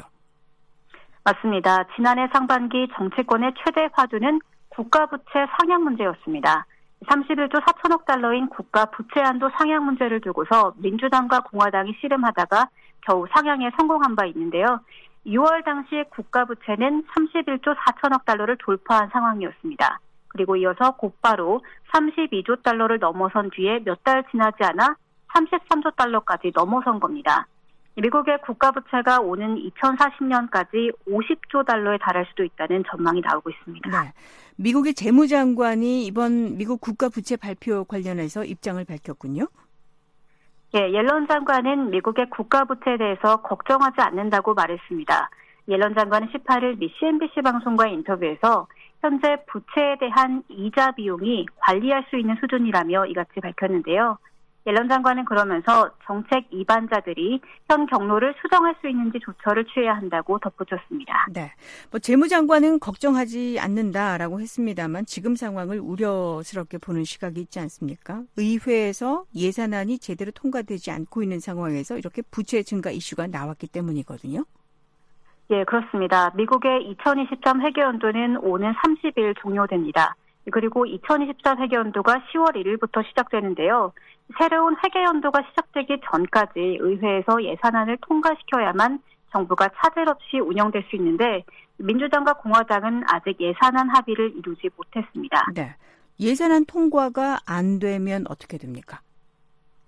맞습니다. 지난해 상반기 정치권의 최대 화두는 국가 부채 상향 문제였습니다. 31조 4천억 달러인 국가 부채 한도 상향 문제를 두고서 민주당과 공화당이 씨름하다가 겨우 상향에 성공한 바 있는데요. 6월 당시 국가 부채는 31조 4천억 달러를 돌파한 상황이었습니다. 그리고 이어서 곧바로 32조 달러를 넘어선 뒤에 몇 달 지나지 않아 33조 달러까지 넘어선 겁니다. 미국의 국가 부채가 오는 2040년까지 50조 달러에 달할 수도 있다는 전망이 나오고 있습니다. 네, 미국의 재무장관이 이번 미국 국가 부채 발표 관련해서 입장을 밝혔군요. 예, 옐런 장관은 미국의 국가 부채에 대해서 걱정하지 않는다고 말했습니다. 옐런 장관은 18일 미 CNBC 방송과의 인터뷰에서 현재 부채에 대한 이자 비용이 관리할 수 있는 수준이라며 이같이 밝혔는데요. 옐런 장관은 그러면서 정책 이반자들이 현 경로를 수정할 수 있는지 조처를 취해야 한다고 덧붙였습니다. 네, 재무장관은 걱정하지 않는다라고 했습니다만 지금 상황을 우려스럽게 보는 시각이 있지 않습니까? 의회에서 예산안이 제대로 통과되지 않고 있는 상황에서 이렇게 부채 증가 이슈가 나왔기 때문이거든요. 예, 그렇습니다. 미국의 2023 회계연도는 오는 30일 종료됩니다. 그리고 2024 회계연도가 10월 1일부터 시작되는데요. 새로운 회계연도가 시작되기 전까지 의회에서 예산안을 통과시켜야만 정부가 차질 없이 운영될 수 있는데 민주당과 공화당은 아직 예산안 합의를 이루지 못했습니다. 네, 예산안 통과가 안 되면 어떻게 됩니까?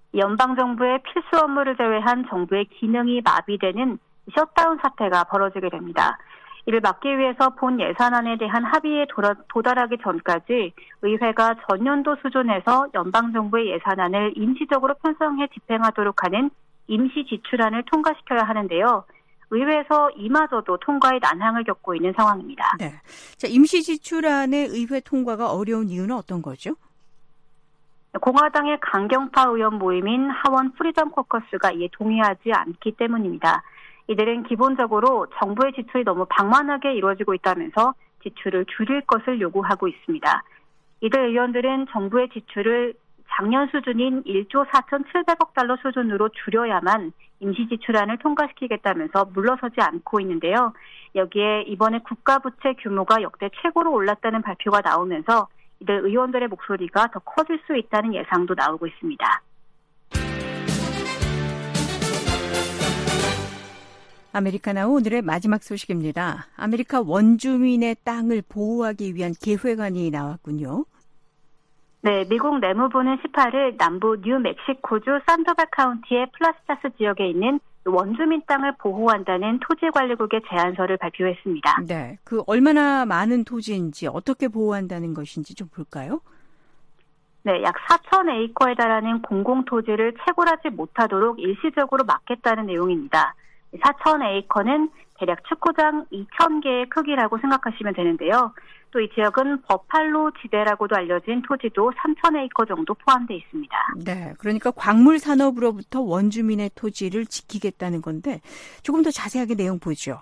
연방정부의 필수 업무를 제외한 정부의 기능이 마비되는 셧다운 사태가 벌어지게 됩니다. 이를 막기 위해서 본 예산안에 대한 합의에 도달하기 전까지 의회가 전년도 수준에서 연방정부의 예산안을 임시적으로 편성해 집행하도록 하는 임시 지출안을 통과시켜야 하는데요. 의회에서 이마저도 통과에 난항을 겪고 있는 상황입니다. 네. 자, 임시 지출안의 의회 통과가 어려운 이유는 어떤 거죠? 공화당의 강경파 의원 모임인 하원 프리덤 코커스가 이에 동의하지 않기 때문입니다. 이들은 기본적으로 정부의 지출이 너무 방만하게 이루어지고 있다면서 지출을 줄일 것을 요구하고 있습니다. 이들 의원들은 정부의 지출을 작년 수준인 1조 4,700억 달러 수준으로 줄여야만 임시지출안을 통과시키겠다면서 물러서지 않고 있는데요. 여기에 이번에 국가부채 규모가 역대 최고로 올랐다는 발표가 나오면서 이들 의원들의 목소리가 더 커질 수 있다는 예상도 나오고 있습니다. 아메리카나우 오늘의 마지막 소식입니다. 아메리카 원주민의 땅을 보호하기 위한 계획안이 나왔군요. 네, 미국 내무부는 18일 남부 뉴멕시코주 산도발 카운티의 플라스타스 지역에 있는 원주민 땅을 보호한다는 토지관리국의 제안서를 발표했습니다. 네, 그 얼마나 많은 토지인지 어떻게 보호한다는 것인지 좀 볼까요? 네, 약 4,000에이커에 달하는 공공토지를 채굴하지 못하도록 일시적으로 막겠다는 내용입니다. 4,000에이커는 대략 축구장 2,000개의 크기라고 생각하시면 되는데요. 또 이 지역은 버팔로 지대라고도 알려진 토지도 3,000에이커 정도 포함되어 있습니다. 네, 그러니까 광물 산업으로부터 원주민의 토지를 지키겠다는 건데 조금 더 자세하게 내용 보죠.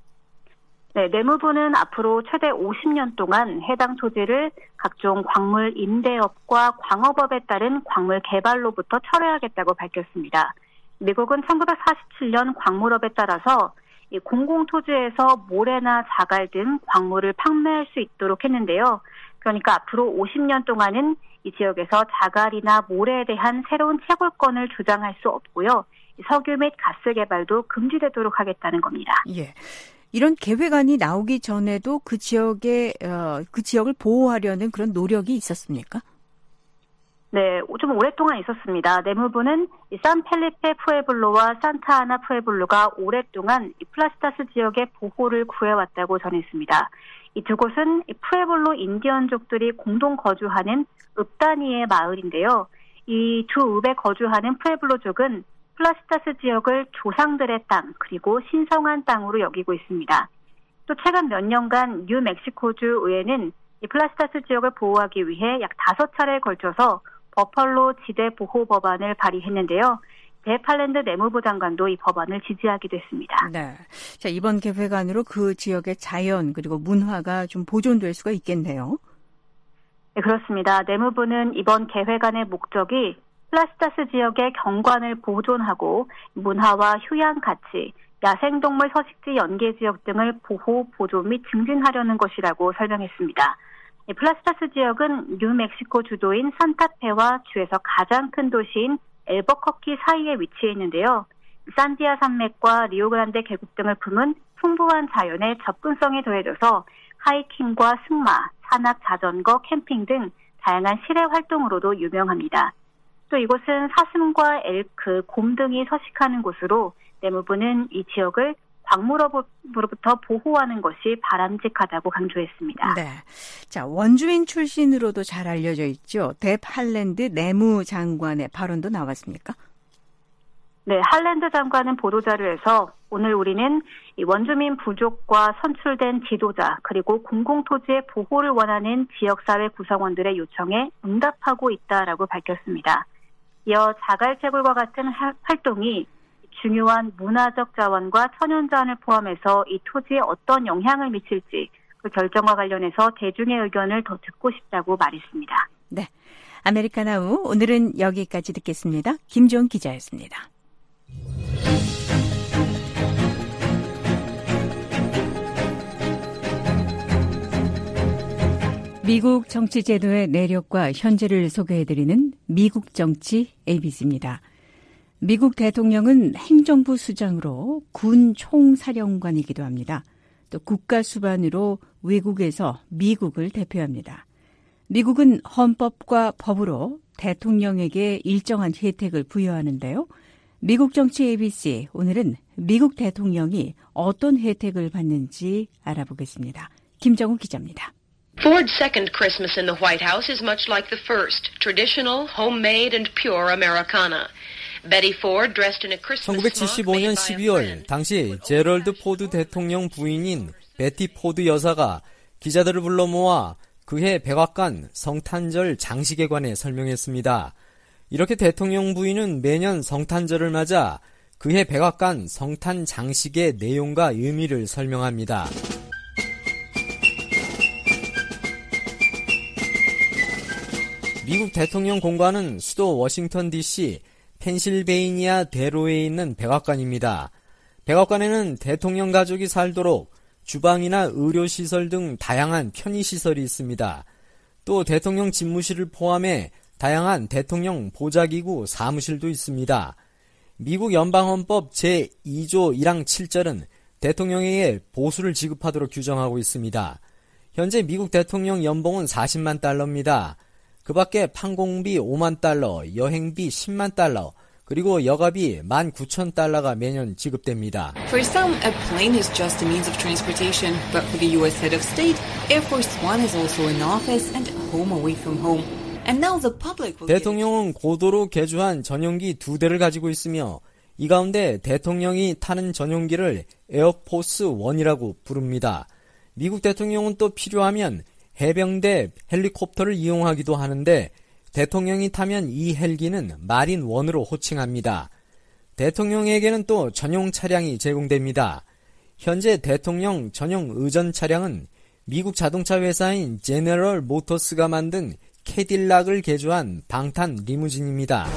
네, 내무부는 앞으로 최대 50년 동안 해당 토지를 각종 광물 임대업과 광업업에 따른 광물 개발로부터 철회하겠다고 밝혔습니다. 미국은 1947년 광물업에 따라서 이 공공토지에서 모래나 자갈 등 광물을 판매할 수 있도록 했는데요. 그러니까 앞으로 50년 동안은 이 지역에서 자갈이나 모래에 대한 새로운 채굴권을 주장할 수 없고요. 석유 및 가스 개발도 금지되도록 하겠다는 겁니다. 예. 이런 계획안이 나오기 전에도 그 지역을 보호하려는 그런 노력이 있었습니까? 네, 좀 오랫동안 있었습니다. 내무부는 산펠리페 푸에블로와 산타아나 푸에블로가 오랫동안 플라스타스 지역의 보호를 구해왔다고 전했습니다. 이 두 곳은 푸에블로 인디언족들이 공동 거주하는 읍다니의 마을인데요. 이 두 읍에 거주하는 푸에블로족은 플라스타스 지역을 조상들의 땅 그리고 신성한 땅으로 여기고 있습니다. 또 최근 몇 년간 뉴멕시코주 의회는 이 플라스타스 지역을 보호하기 위해 약 5차례에 걸쳐서 버펄로 지대 보호 법안을 발의했는데요. 데팔랜드 내무부 장관도 이 법안을 지지하기도 했습니다. 네, 자 이번 계획안으로 그 지역의 자연 그리고 문화가 좀 보존될 수가 있겠네요. 네, 그렇습니다. 내무부는 이번 계획안의 목적이 플라스타스 지역의 경관을 보존하고 문화와 휴양 가치, 야생동물 서식지 연계 지역 등을 보호, 보존 및 증진하려는 것이라고 설명했습니다. 플라스타스 지역은 뉴멕시코 주도인 산타페와 주에서 가장 큰 도시인 엘버커키 사이에 위치해 있는데요. 산디아 산맥과 리오그란데 계곡 등을 품은 풍부한 자연의 접근성에 더해져서 하이킹과 승마, 산악 자전거, 캠핑 등 다양한 실외 활동으로도 유명합니다. 또 이곳은 사슴과 엘크, 곰 등이 서식하는 곳으로 내무부는 이 지역을 광물업으로부터 보호하는 것이 바람직하다고 강조했습니다. 네, 자 원주민 출신으로도 잘 알려져 있죠. 데팔랜드 내무장관의 발언도 나왔습니까? 네, 할랜드 장관은 보도자료에서 오늘 우리는 이 원주민 부족과 선출된 지도자 그리고 공공토지의 보호를 원하는 지역사회 구성원들의 요청에 응답하고 있다라고 밝혔습니다. 이어 자갈채굴과 같은 활동이 중요한 문화적 자원과 천연자원을 포함해서 이 토지에 어떤 영향을 미칠지 그 결정과 관련해서 대중의 의견을 더 듣고 싶다고 말했습니다. 네, 아메리카나우 오늘은 여기까지 듣겠습니다. 김지원 기자였습니다. 미국 정치 제도의 내력과 현재를 소개해드리는 미국 정치 ABC입니다. 미국 대통령은 행정부 수장으로 군 총사령관이기도 합니다. 또 국가수반으로 외국에서 미국을 대표합니다. 미국은 헌법과 법으로 대통령에게 일정한 혜택을 부여하는데요. 미국 정치 ABC, 오늘은 미국 대통령이 어떤 혜택을 받는지 알아보겠습니다. 김정우 기자입니다. Ford's second Christmas in the White House is much like the first, traditional, homemade and pure Americana. Betty Ford dressed in a Christmas 1975년 12월 당시 제럴드 포드 대통령 부인인 베티 포드 여사가 기자들을 불러 모아 그해 백악관 성탄절 장식에 관해 설명했습니다. 이렇게 대통령 부인은 매년 성탄절을 맞아 그해 백악관 성탄 장식의 내용과 의미를 설명합니다. 미국 대통령 공관은 수도 워싱턴 DC 펜실베이니아 대로에 있는 백악관입니다. 백악관에는 대통령 가족이 살도록 주방이나 의료시설 등 다양한 편의시설이 있습니다. 또 대통령 집무실을 포함해 다양한 대통령 보좌기구 사무실도 있습니다. 미국 연방헌법 제2조 1항 7절은 대통령에게 보수를 지급하도록 규정하고 있습니다. 현재 미국 대통령 연봉은 40만 달러입니다. 그 밖에 판공비 5만 달러, 여행비 10만 달러, 그리고 여가비 19,000달러가 매년 지급됩니다. For some, a plane is just a means of transportation, but for the U.S. head of state, Air Force One is also an office and home away from home. And now the public will 대통령은 고도로 개조한 전용기 2대를 가지고 있으며 이 가운데 대통령이 타는 전용기를 에어포스 1이라고 부릅니다. 미국 대통령은 또 필요하면 해병대 헬리콥터를 이용하기도 하는데 대통령이 타면 이 헬기는 마린 1으로 호칭합니다. 대통령에게는 또 전용 차량이 제공됩니다. 현재 대통령 전용 의전 차량은 미국 자동차 회사인 제너럴 모터스가 만든 캐딜락을 개조한 방탄 리무진입니다.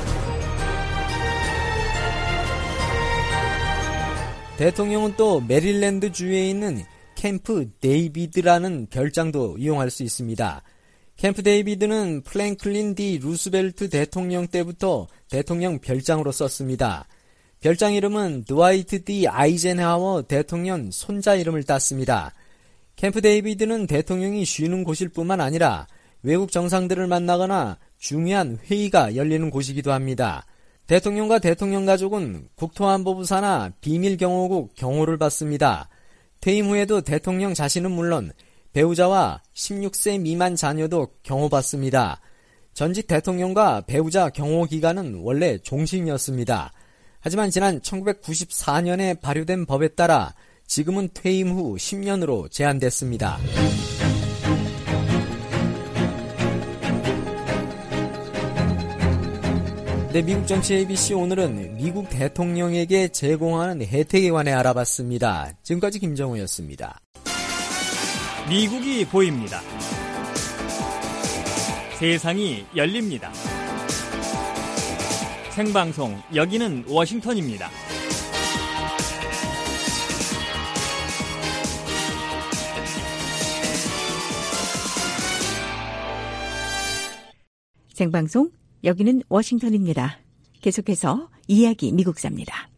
대통령은 또 메릴랜드 주에 있는 캠프 데이비드라는 별장도 이용할 수 있습니다. 캠프 데이비드는 프랭클린 D 루스벨트 대통령 때부터 대통령 별장으로 썼습니다. 별장 이름은 드와이트 D 아이젠하워 대통령 손자 이름을 땄습니다. 캠프 데이비드는 대통령이 쉬는 곳일 뿐만 아니라 외국 정상들을 만나거나 중요한 회의가 열리는 곳이기도 합니다. 대통령과 대통령 가족은 국토안보부 산하 비밀경호국 경호를 받습니다. 퇴임 후에도 대통령 자신은 물론 배우자와 16세 미만 자녀도 경호받습니다. 전직 대통령과 배우자 경호 기간은 원래 종신이었습니다. 하지만 지난 1994년에 발효된 법에 따라 지금은 퇴임 후 10년으로 제한됐습니다. 네, 미국 정치 ABC 오늘은 미국 대통령에게 제공하는 혜택에 관해 알아봤습니다. 지금까지 김정우였습니다. 미국이 보입니다. 세상이 열립니다. 생방송, 여기는 워싱턴입니다. 생방송, 여기는 워싱턴입니다. 계속해서 이야기 미국사입니다.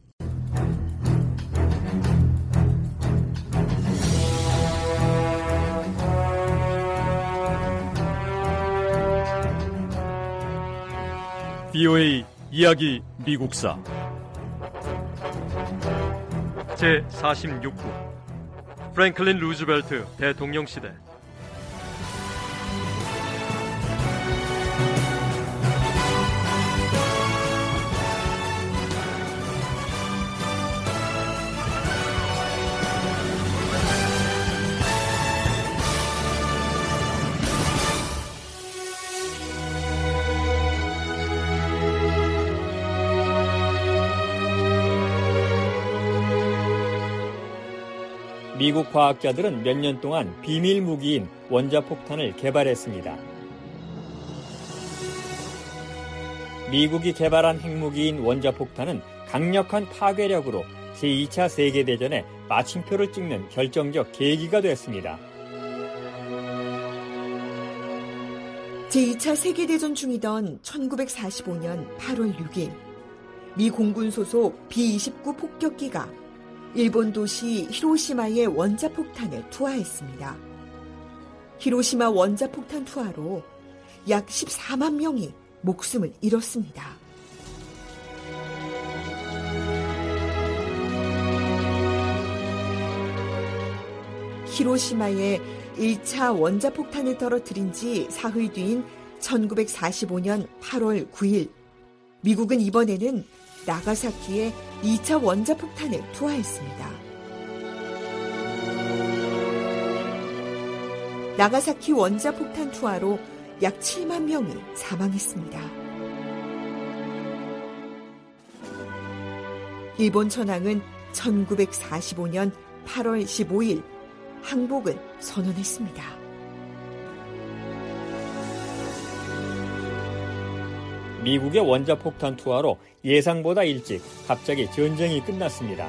VOA 이야기 미국사 제46부 프랭클린 루즈벨트 대통령 시대. 미국 과학자들은 몇 년 동안 비밀 무기인 원자폭탄을 개발했습니다. 미국이 개발한 핵무기인 원자폭탄은 강력한 파괴력으로 제2차 세계대전에 마침표를 찍는 결정적 계기가 됐습니다. 제2차 세계대전 중이던 1945년 8월 6일 미 공군 소속 B-29 폭격기가 일본 도시 히로시마의 원자폭탄을 투하했습니다. 히로시마 원자폭탄 투하로 약 14만 명이 목숨을 잃었습니다. 히로시마에 1차 원자폭탄을 떨어뜨린 지 사흘 뒤인 1945년 8월 9일, 미국은 이번에는 나가사키에 2차 원자폭탄을 투하했습니다. 나가사키 원자폭탄 투하로 약 7만 명이 사망했습니다. 일본 천황은 1945년 8월 15일 항복을 선언했습니다. 미국의 원자폭탄 투하로 예상보다 일찍 갑자기 전쟁이 끝났습니다.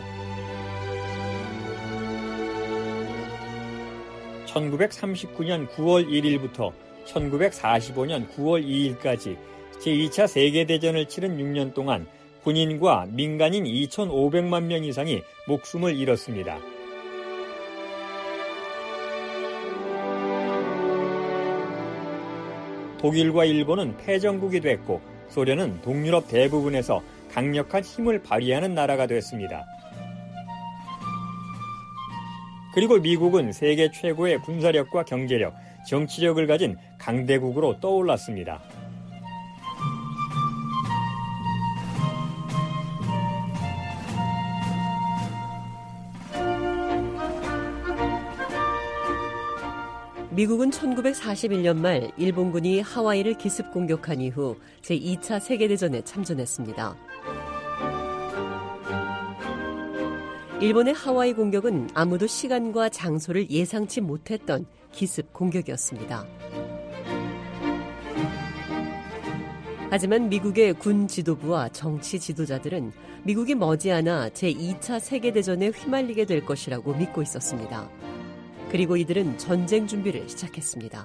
1939년 9월 1일부터 1945년 9월 2일까지 제2차 세계대전을 치른 6년 동안 군인과 민간인 2,500만 명 이상이 목숨을 잃었습니다. 독일과 일본은 패전국이 됐고 소련은 동유럽 대부분에서 강력한 힘을 발휘하는 나라가 됐습니다. 그리고 미국은 세계 최고의 군사력과 경제력, 정치력을 가진 강대국으로 떠올랐습니다. 미국은 1941년 말 일본군이 하와이를 기습 공격한 이후 제2차 세계대전에 참전했습니다. 일본의 하와이 공격은 아무도 시간과 장소를 예상치 못했던 기습 공격이었습니다. 하지만 미국의 군 지도부와 정치 지도자들은 미국이 머지않아 제2차 세계대전에 휘말리게 될 것이라고 믿고 있었습니다. 그리고 이들은 전쟁 준비를 시작했습니다.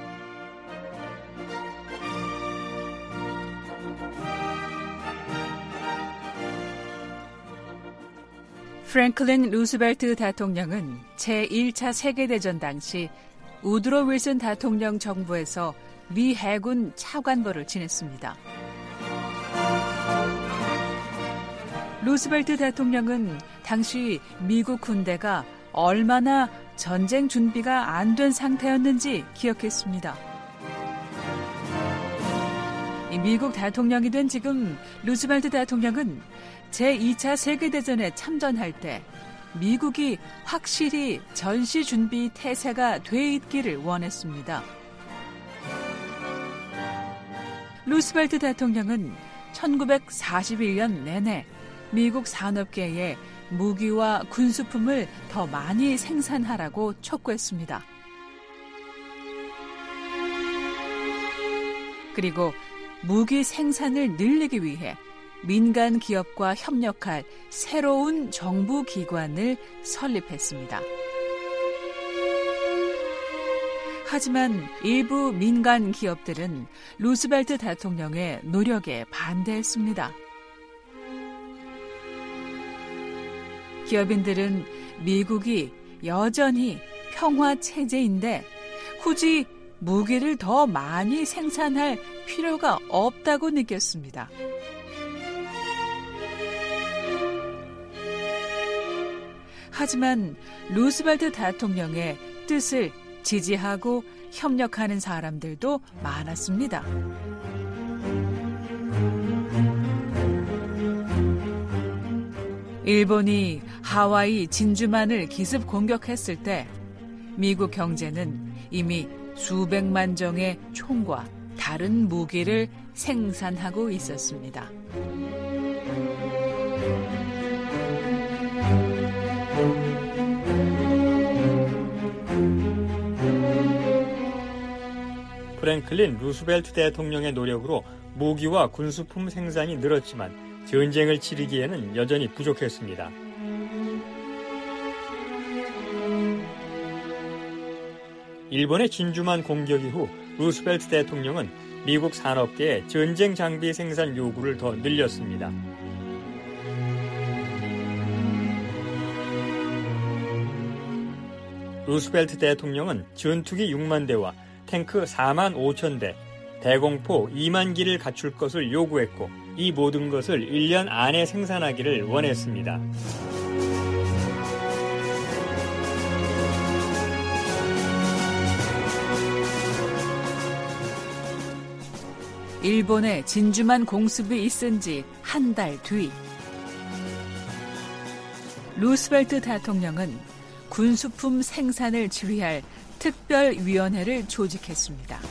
프랭클린 루스벨트 대통령은 제1차 세계대전 당시 우드로 윌슨 대통령 정부에서 미 해군 차관보를 지냈습니다. 루스벨트 대통령은 당시 미국 군대가 얼마나 전쟁 준비가 안 된 상태였는지 기억했습니다. 미국 대통령이 된 지금 루스벨트 대통령은 제2차 세계대전에 참전할 때 미국이 확실히 전시 준비 태세가 돼 있기를 원했습니다. 루스벨트 대통령은 1941년 내내 미국 산업계에 무기와 군수품을 더 많이 생산하라고 촉구했습니다. 그리고 무기 생산을 늘리기 위해 민간 기업과 협력할 새로운 정부 기관을 설립했습니다. 하지만 일부 민간 기업들은 루스벨트 대통령의 노력에 반대했습니다. 기업인들은 미국이 여전히 평화 체제인데 굳이 무기를 더 많이 생산할 필요가 없다고 느꼈습니다. 하지만 루스벨트 대통령의 뜻을 지지하고 협력하는 사람들도 많았습니다. 일본이 하와이 진주만을 기습 공격했을 때 미국 경제는 이미 수백만 정의 총과 다른 무기를 생산하고 있었습니다. 프랭클린 루스벨트 대통령의 노력으로 무기와 군수품 생산이 늘었지만 전쟁을 치르기에는 여전히 부족했습니다. 일본의 진주만 공격 이후 루스벨트 대통령은 미국 산업계에 전쟁 장비 생산 요구를 더 늘렸습니다. 루스벨트 대통령은 전투기 6만 대와 탱크 4만 5천 대, 대공포 2만 기를 갖출 것을 요구했고 이 모든 것을 1년 안에 생산하기를 원했습니다. 일본에 진주만 공습이 있은 지 한 달 뒤, 루스벨트 대통령은 군수품 생산을 지휘할 특별위원회를 조직했습니다.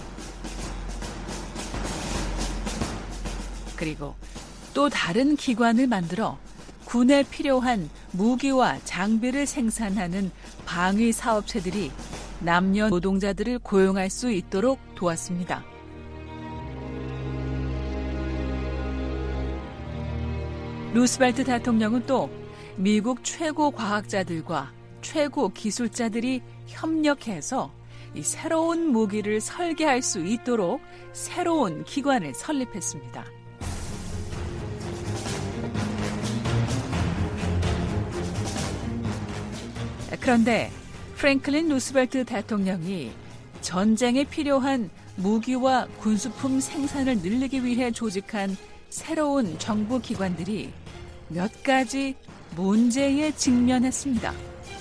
그리고 또 다른 기관을 만들어 군에 필요한 무기와 장비를 생산하는 방위 사업체들이 남녀 노동자들을 고용할 수 있도록 도왔습니다. 루스벨트 대통령은 또 미국 최고 과학자들과 최고 기술자들이 협력해서 이 새로운 무기를 설계할 수 있도록 새로운 기관을 설립했습니다. 그런데 프랭클린 루스벨트 대통령이 전쟁에 필요한 무기와 군수품 생산을 늘리기 위해 조직한 새로운 정부 기관들이 몇 가지 문제에 직면했습니다.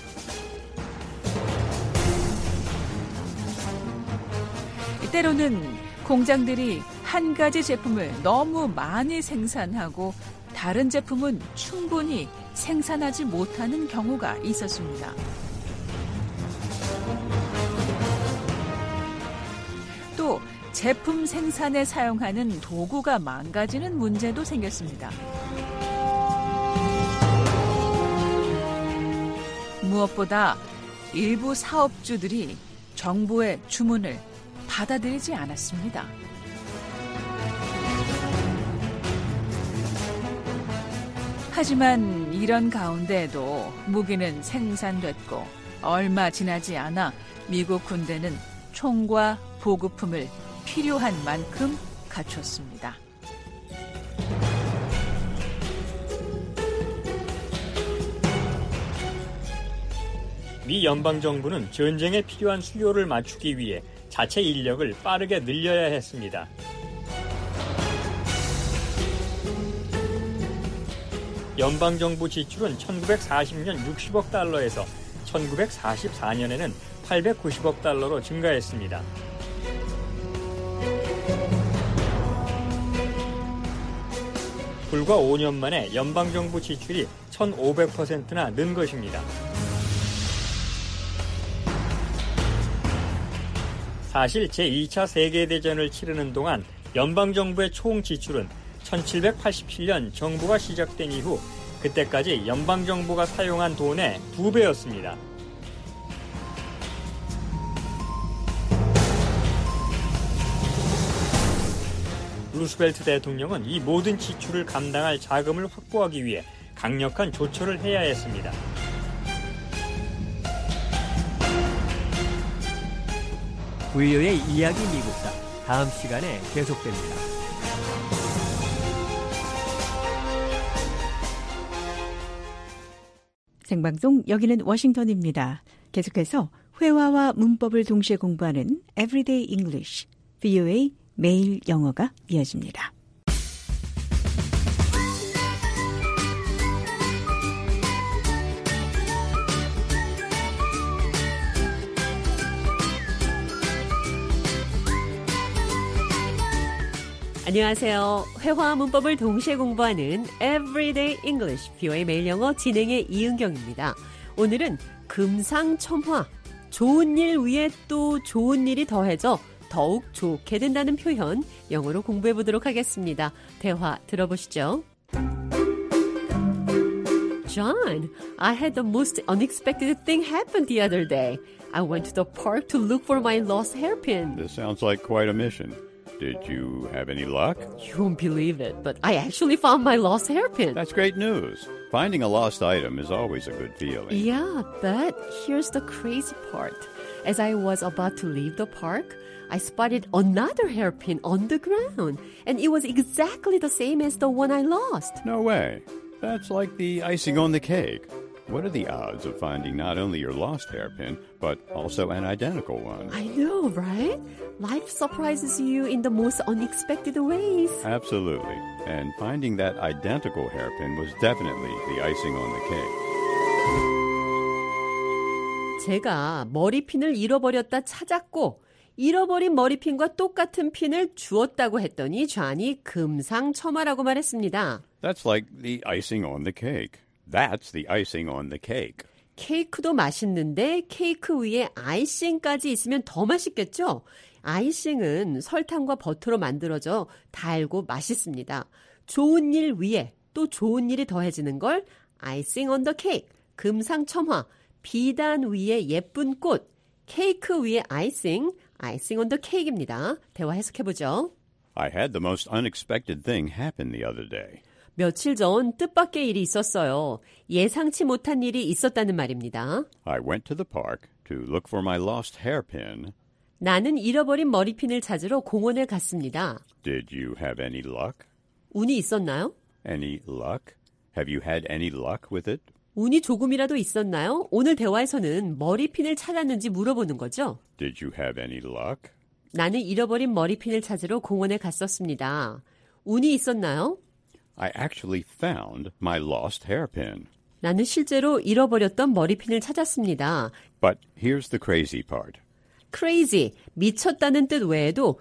때로는 공장들이 한 가지 제품을 너무 많이 생산하고 다른 제품은 충분히 생산하지 못하는 경우가 있었습니다. 또 제품 생산에 사용하는 도구가 망가지는 문제도 생겼습니다. 무엇보다 일부 사업주들이 정부의 주문을 받아들이지 않았습니다. 하지만 이런 가운데에도 무기는 생산됐고 얼마 지나지 않아 미국 군대는 총과 보급품을 필요한 만큼 갖췄습니다. 미 연방정부는 전쟁에 필요한 수요를 맞추기 위해 자체 인력을 빠르게 늘려야 했습니다. 연방정부 지출은 1940년 60억 달러에서 1944년에는 890억 달러로 증가했습니다. 불과 5년 만에 연방정부 지출이 1,500%나 는 것입니다. 사실 제2차 세계대전을 치르는 동안 연방정부의 총 지출은 1787년 정부가 시작된 이후 그때까지 연방정부가 사용한 돈의 2배였습니다. 루스벨트 대통령은 이 모든 지출을 감당할 자금을 확보하기 위해 강력한 조처를 해야 했습니다. VOA의 이야기 미국사 다음 시간에 계속됩니다. 생방송 여기는 워싱턴입니다. 계속해서 회화와 문법을 동시에 공부하는 Everyday English, VOA 매일 영어가 이어집니다. 안녕하세요. 회화와 문법을 동시에 공부하는 Everyday English, VOA 매일 영어 진행의 이은경입니다. 오늘은 금상첨화, 좋은 일 위에 또 좋은 일이 더해져 더욱 좋게 된다는 표현, 영어로 공부해 보도록 하겠습니다. 대화 들어보시죠. John, I had the most unexpected thing happen the other day. I went to the park to look for my lost hairpin. This sounds like quite a mission. Did you have any luck? You won't believe it, but I actually found my lost hairpin. That's great news. Finding a lost item is always a good feeling. Yeah, but here's the crazy part. As I was about to leave the park, I spotted another hairpin on the ground, and it was exactly the same as the one I lost. No way. That's like the icing on the cake. What are the odds of finding not only your lost hairpin, but also an identical one? I know, right? Life surprises you in the most unexpected ways. Absolutely. And finding that identical hairpin was definitely the icing on the cake. 제가 머리핀을 잃어버렸다 찾았고 잃어버린 머리핀과 똑같은 핀을 주었다고 했더니 존이 금상첨화라고 말했습니다. That's like the icing on the cake. That's the icing on the cake. 케이크도 맛있는데 케이크 위에 아이싱까지 있으면 더 맛있겠죠? 아이싱은 설탕과 버터로 만들어져 달고 맛있습니다. 좋은 일 위에 또 좋은 일이 더해지는 걸 icing on the cake, 금상첨화, 비단 위에 예쁜 꽃, 케이크 위에 icing on the cake입니다. 대화 해석해보죠. I had the most unexpected thing happen the other day. 며칠 전 뜻밖의 일이 있었어요. 예상치 못한 일이 있었다는 말입니다. I went to the park to look for my lost hairpin. 나는 잃어버린 머리핀을 찾으러 공원에 갔습니다. Did you have any luck? 운이 있었나요? Any luck? Have you had any luck with it? 운이 조금이라도 있었나요? 오늘 대화에서는 머리핀을 찾았는지 물어보는 거죠. Did you have any luck? 나는 잃어버린 머리핀을 찾으러 공원에 갔었습니다. 운이 있었나요? I actually found my lost hairpin. 나는 실제로 잃어버렸던 머리핀을 찾았습니다. But here's the crazy part. crazy, 미쳤다는 뜻 외에도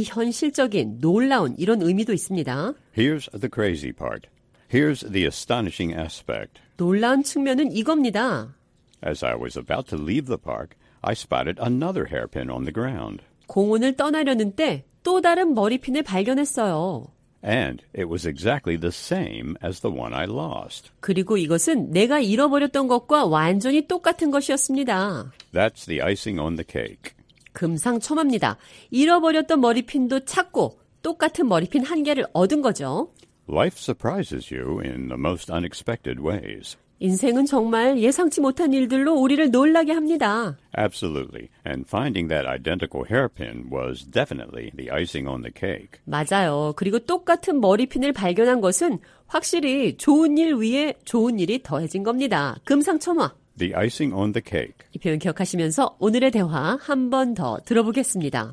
비현실적인, 놀라운 이런 의미도 있습니다. Here's the crazy part. Here's the astonishing aspect. 놀라운 측면은 이겁니다. As I was about to leave the park, I spotted another hairpin on the ground. 공원을 떠나려는 때 또 다른 머리핀을 발견했어요. And it was exactly the same as the one I lost. 그리고 이것은 내가 잃어버렸던 것과 완전히 똑같은 것이었습니다. That's the icing on the cake. 금상첨화입니다. 잃어버렸던 머리핀도 찾고 똑같은 머리핀 한 개를 얻은 거죠. Life surprises you in the most unexpected ways. 인생은 정말 예상치 못한 일들로 우리를 놀라게 합니다. Absolutely. And finding that identical hairpin was definitely the icing on the cake. 맞아요. 그리고 똑같은 머리핀을 발견한 것은 확실히 좋은 일 위에 좋은 일이 더해진 겁니다. 금상첨화. The icing on the cake. 이 표현 기억하시면서 오늘의 대화 한 번 더 들어보겠습니다.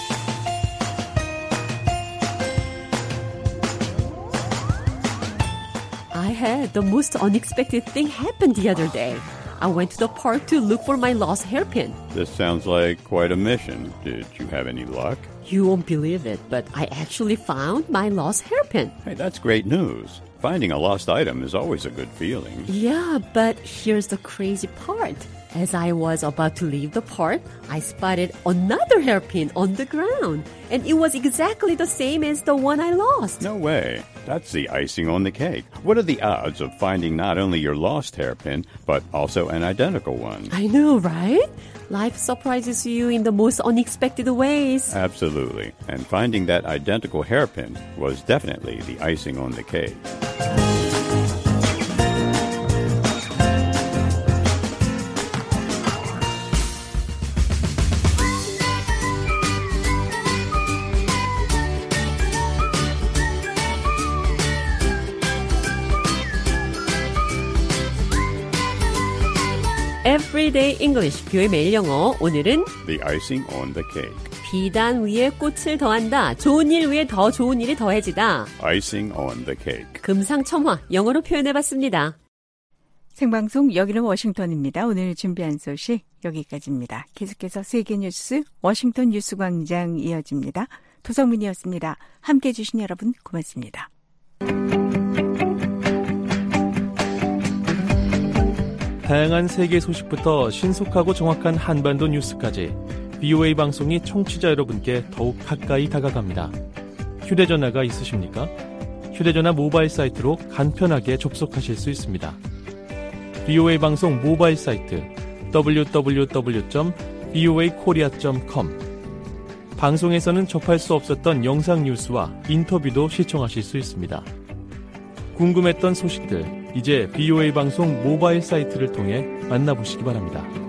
I had the most unexpected thing happen the other day. I went to the park to look for my lost hairpin. This sounds like quite a mission. Did you have any luck? You won't believe it, but I actually found my lost hairpin. Hey, that's great news. Finding a lost item is always a good feeling. Yeah, but here's the crazy part. As I was about to leave the park, I spotted another hairpin on the ground, and it was exactly the same as the one I lost. No way. That's the icing on the cake. What are the odds of finding not only your lost hairpin, but also an identical one? I know, right? Life surprises you in the most unexpected ways. Absolutely. And finding that identical hairpin was definitely the icing on the cake. Everyday English, 뷰의 매일 영어. 오늘은 The icing on the cake. 비단 위에 꽃을 더한다. 좋은 일 위에 더 좋은 일이 더해지다. Icing on the cake. 금상첨화, 영어로 표현해봤습니다. 생방송 여기는 워싱턴입니다. 오늘 준비한 소식 여기까지입니다. 계속해서 세계 뉴스 워싱턴 뉴스광장 이어집니다. 도성민이었습니다. 함께해 주신 여러분 고맙습니다. 다양한 세계 소식부터 신속하고 정확한 한반도 뉴스까지 VOA 방송이 청취자 여러분께 더욱 가까이 다가갑니다. 휴대전화가 있으십니까? 휴대전화 모바일 사이트로 간편하게 접속하실 수 있습니다. VOA 방송 모바일 사이트 www.voakorea.com 방송에서는 접할 수 없었던 영상 뉴스와 인터뷰도 시청하실 수 있습니다. 궁금했던 소식들 이제 VOA 방송 모바일 사이트를 통해 만나보시기 바랍니다.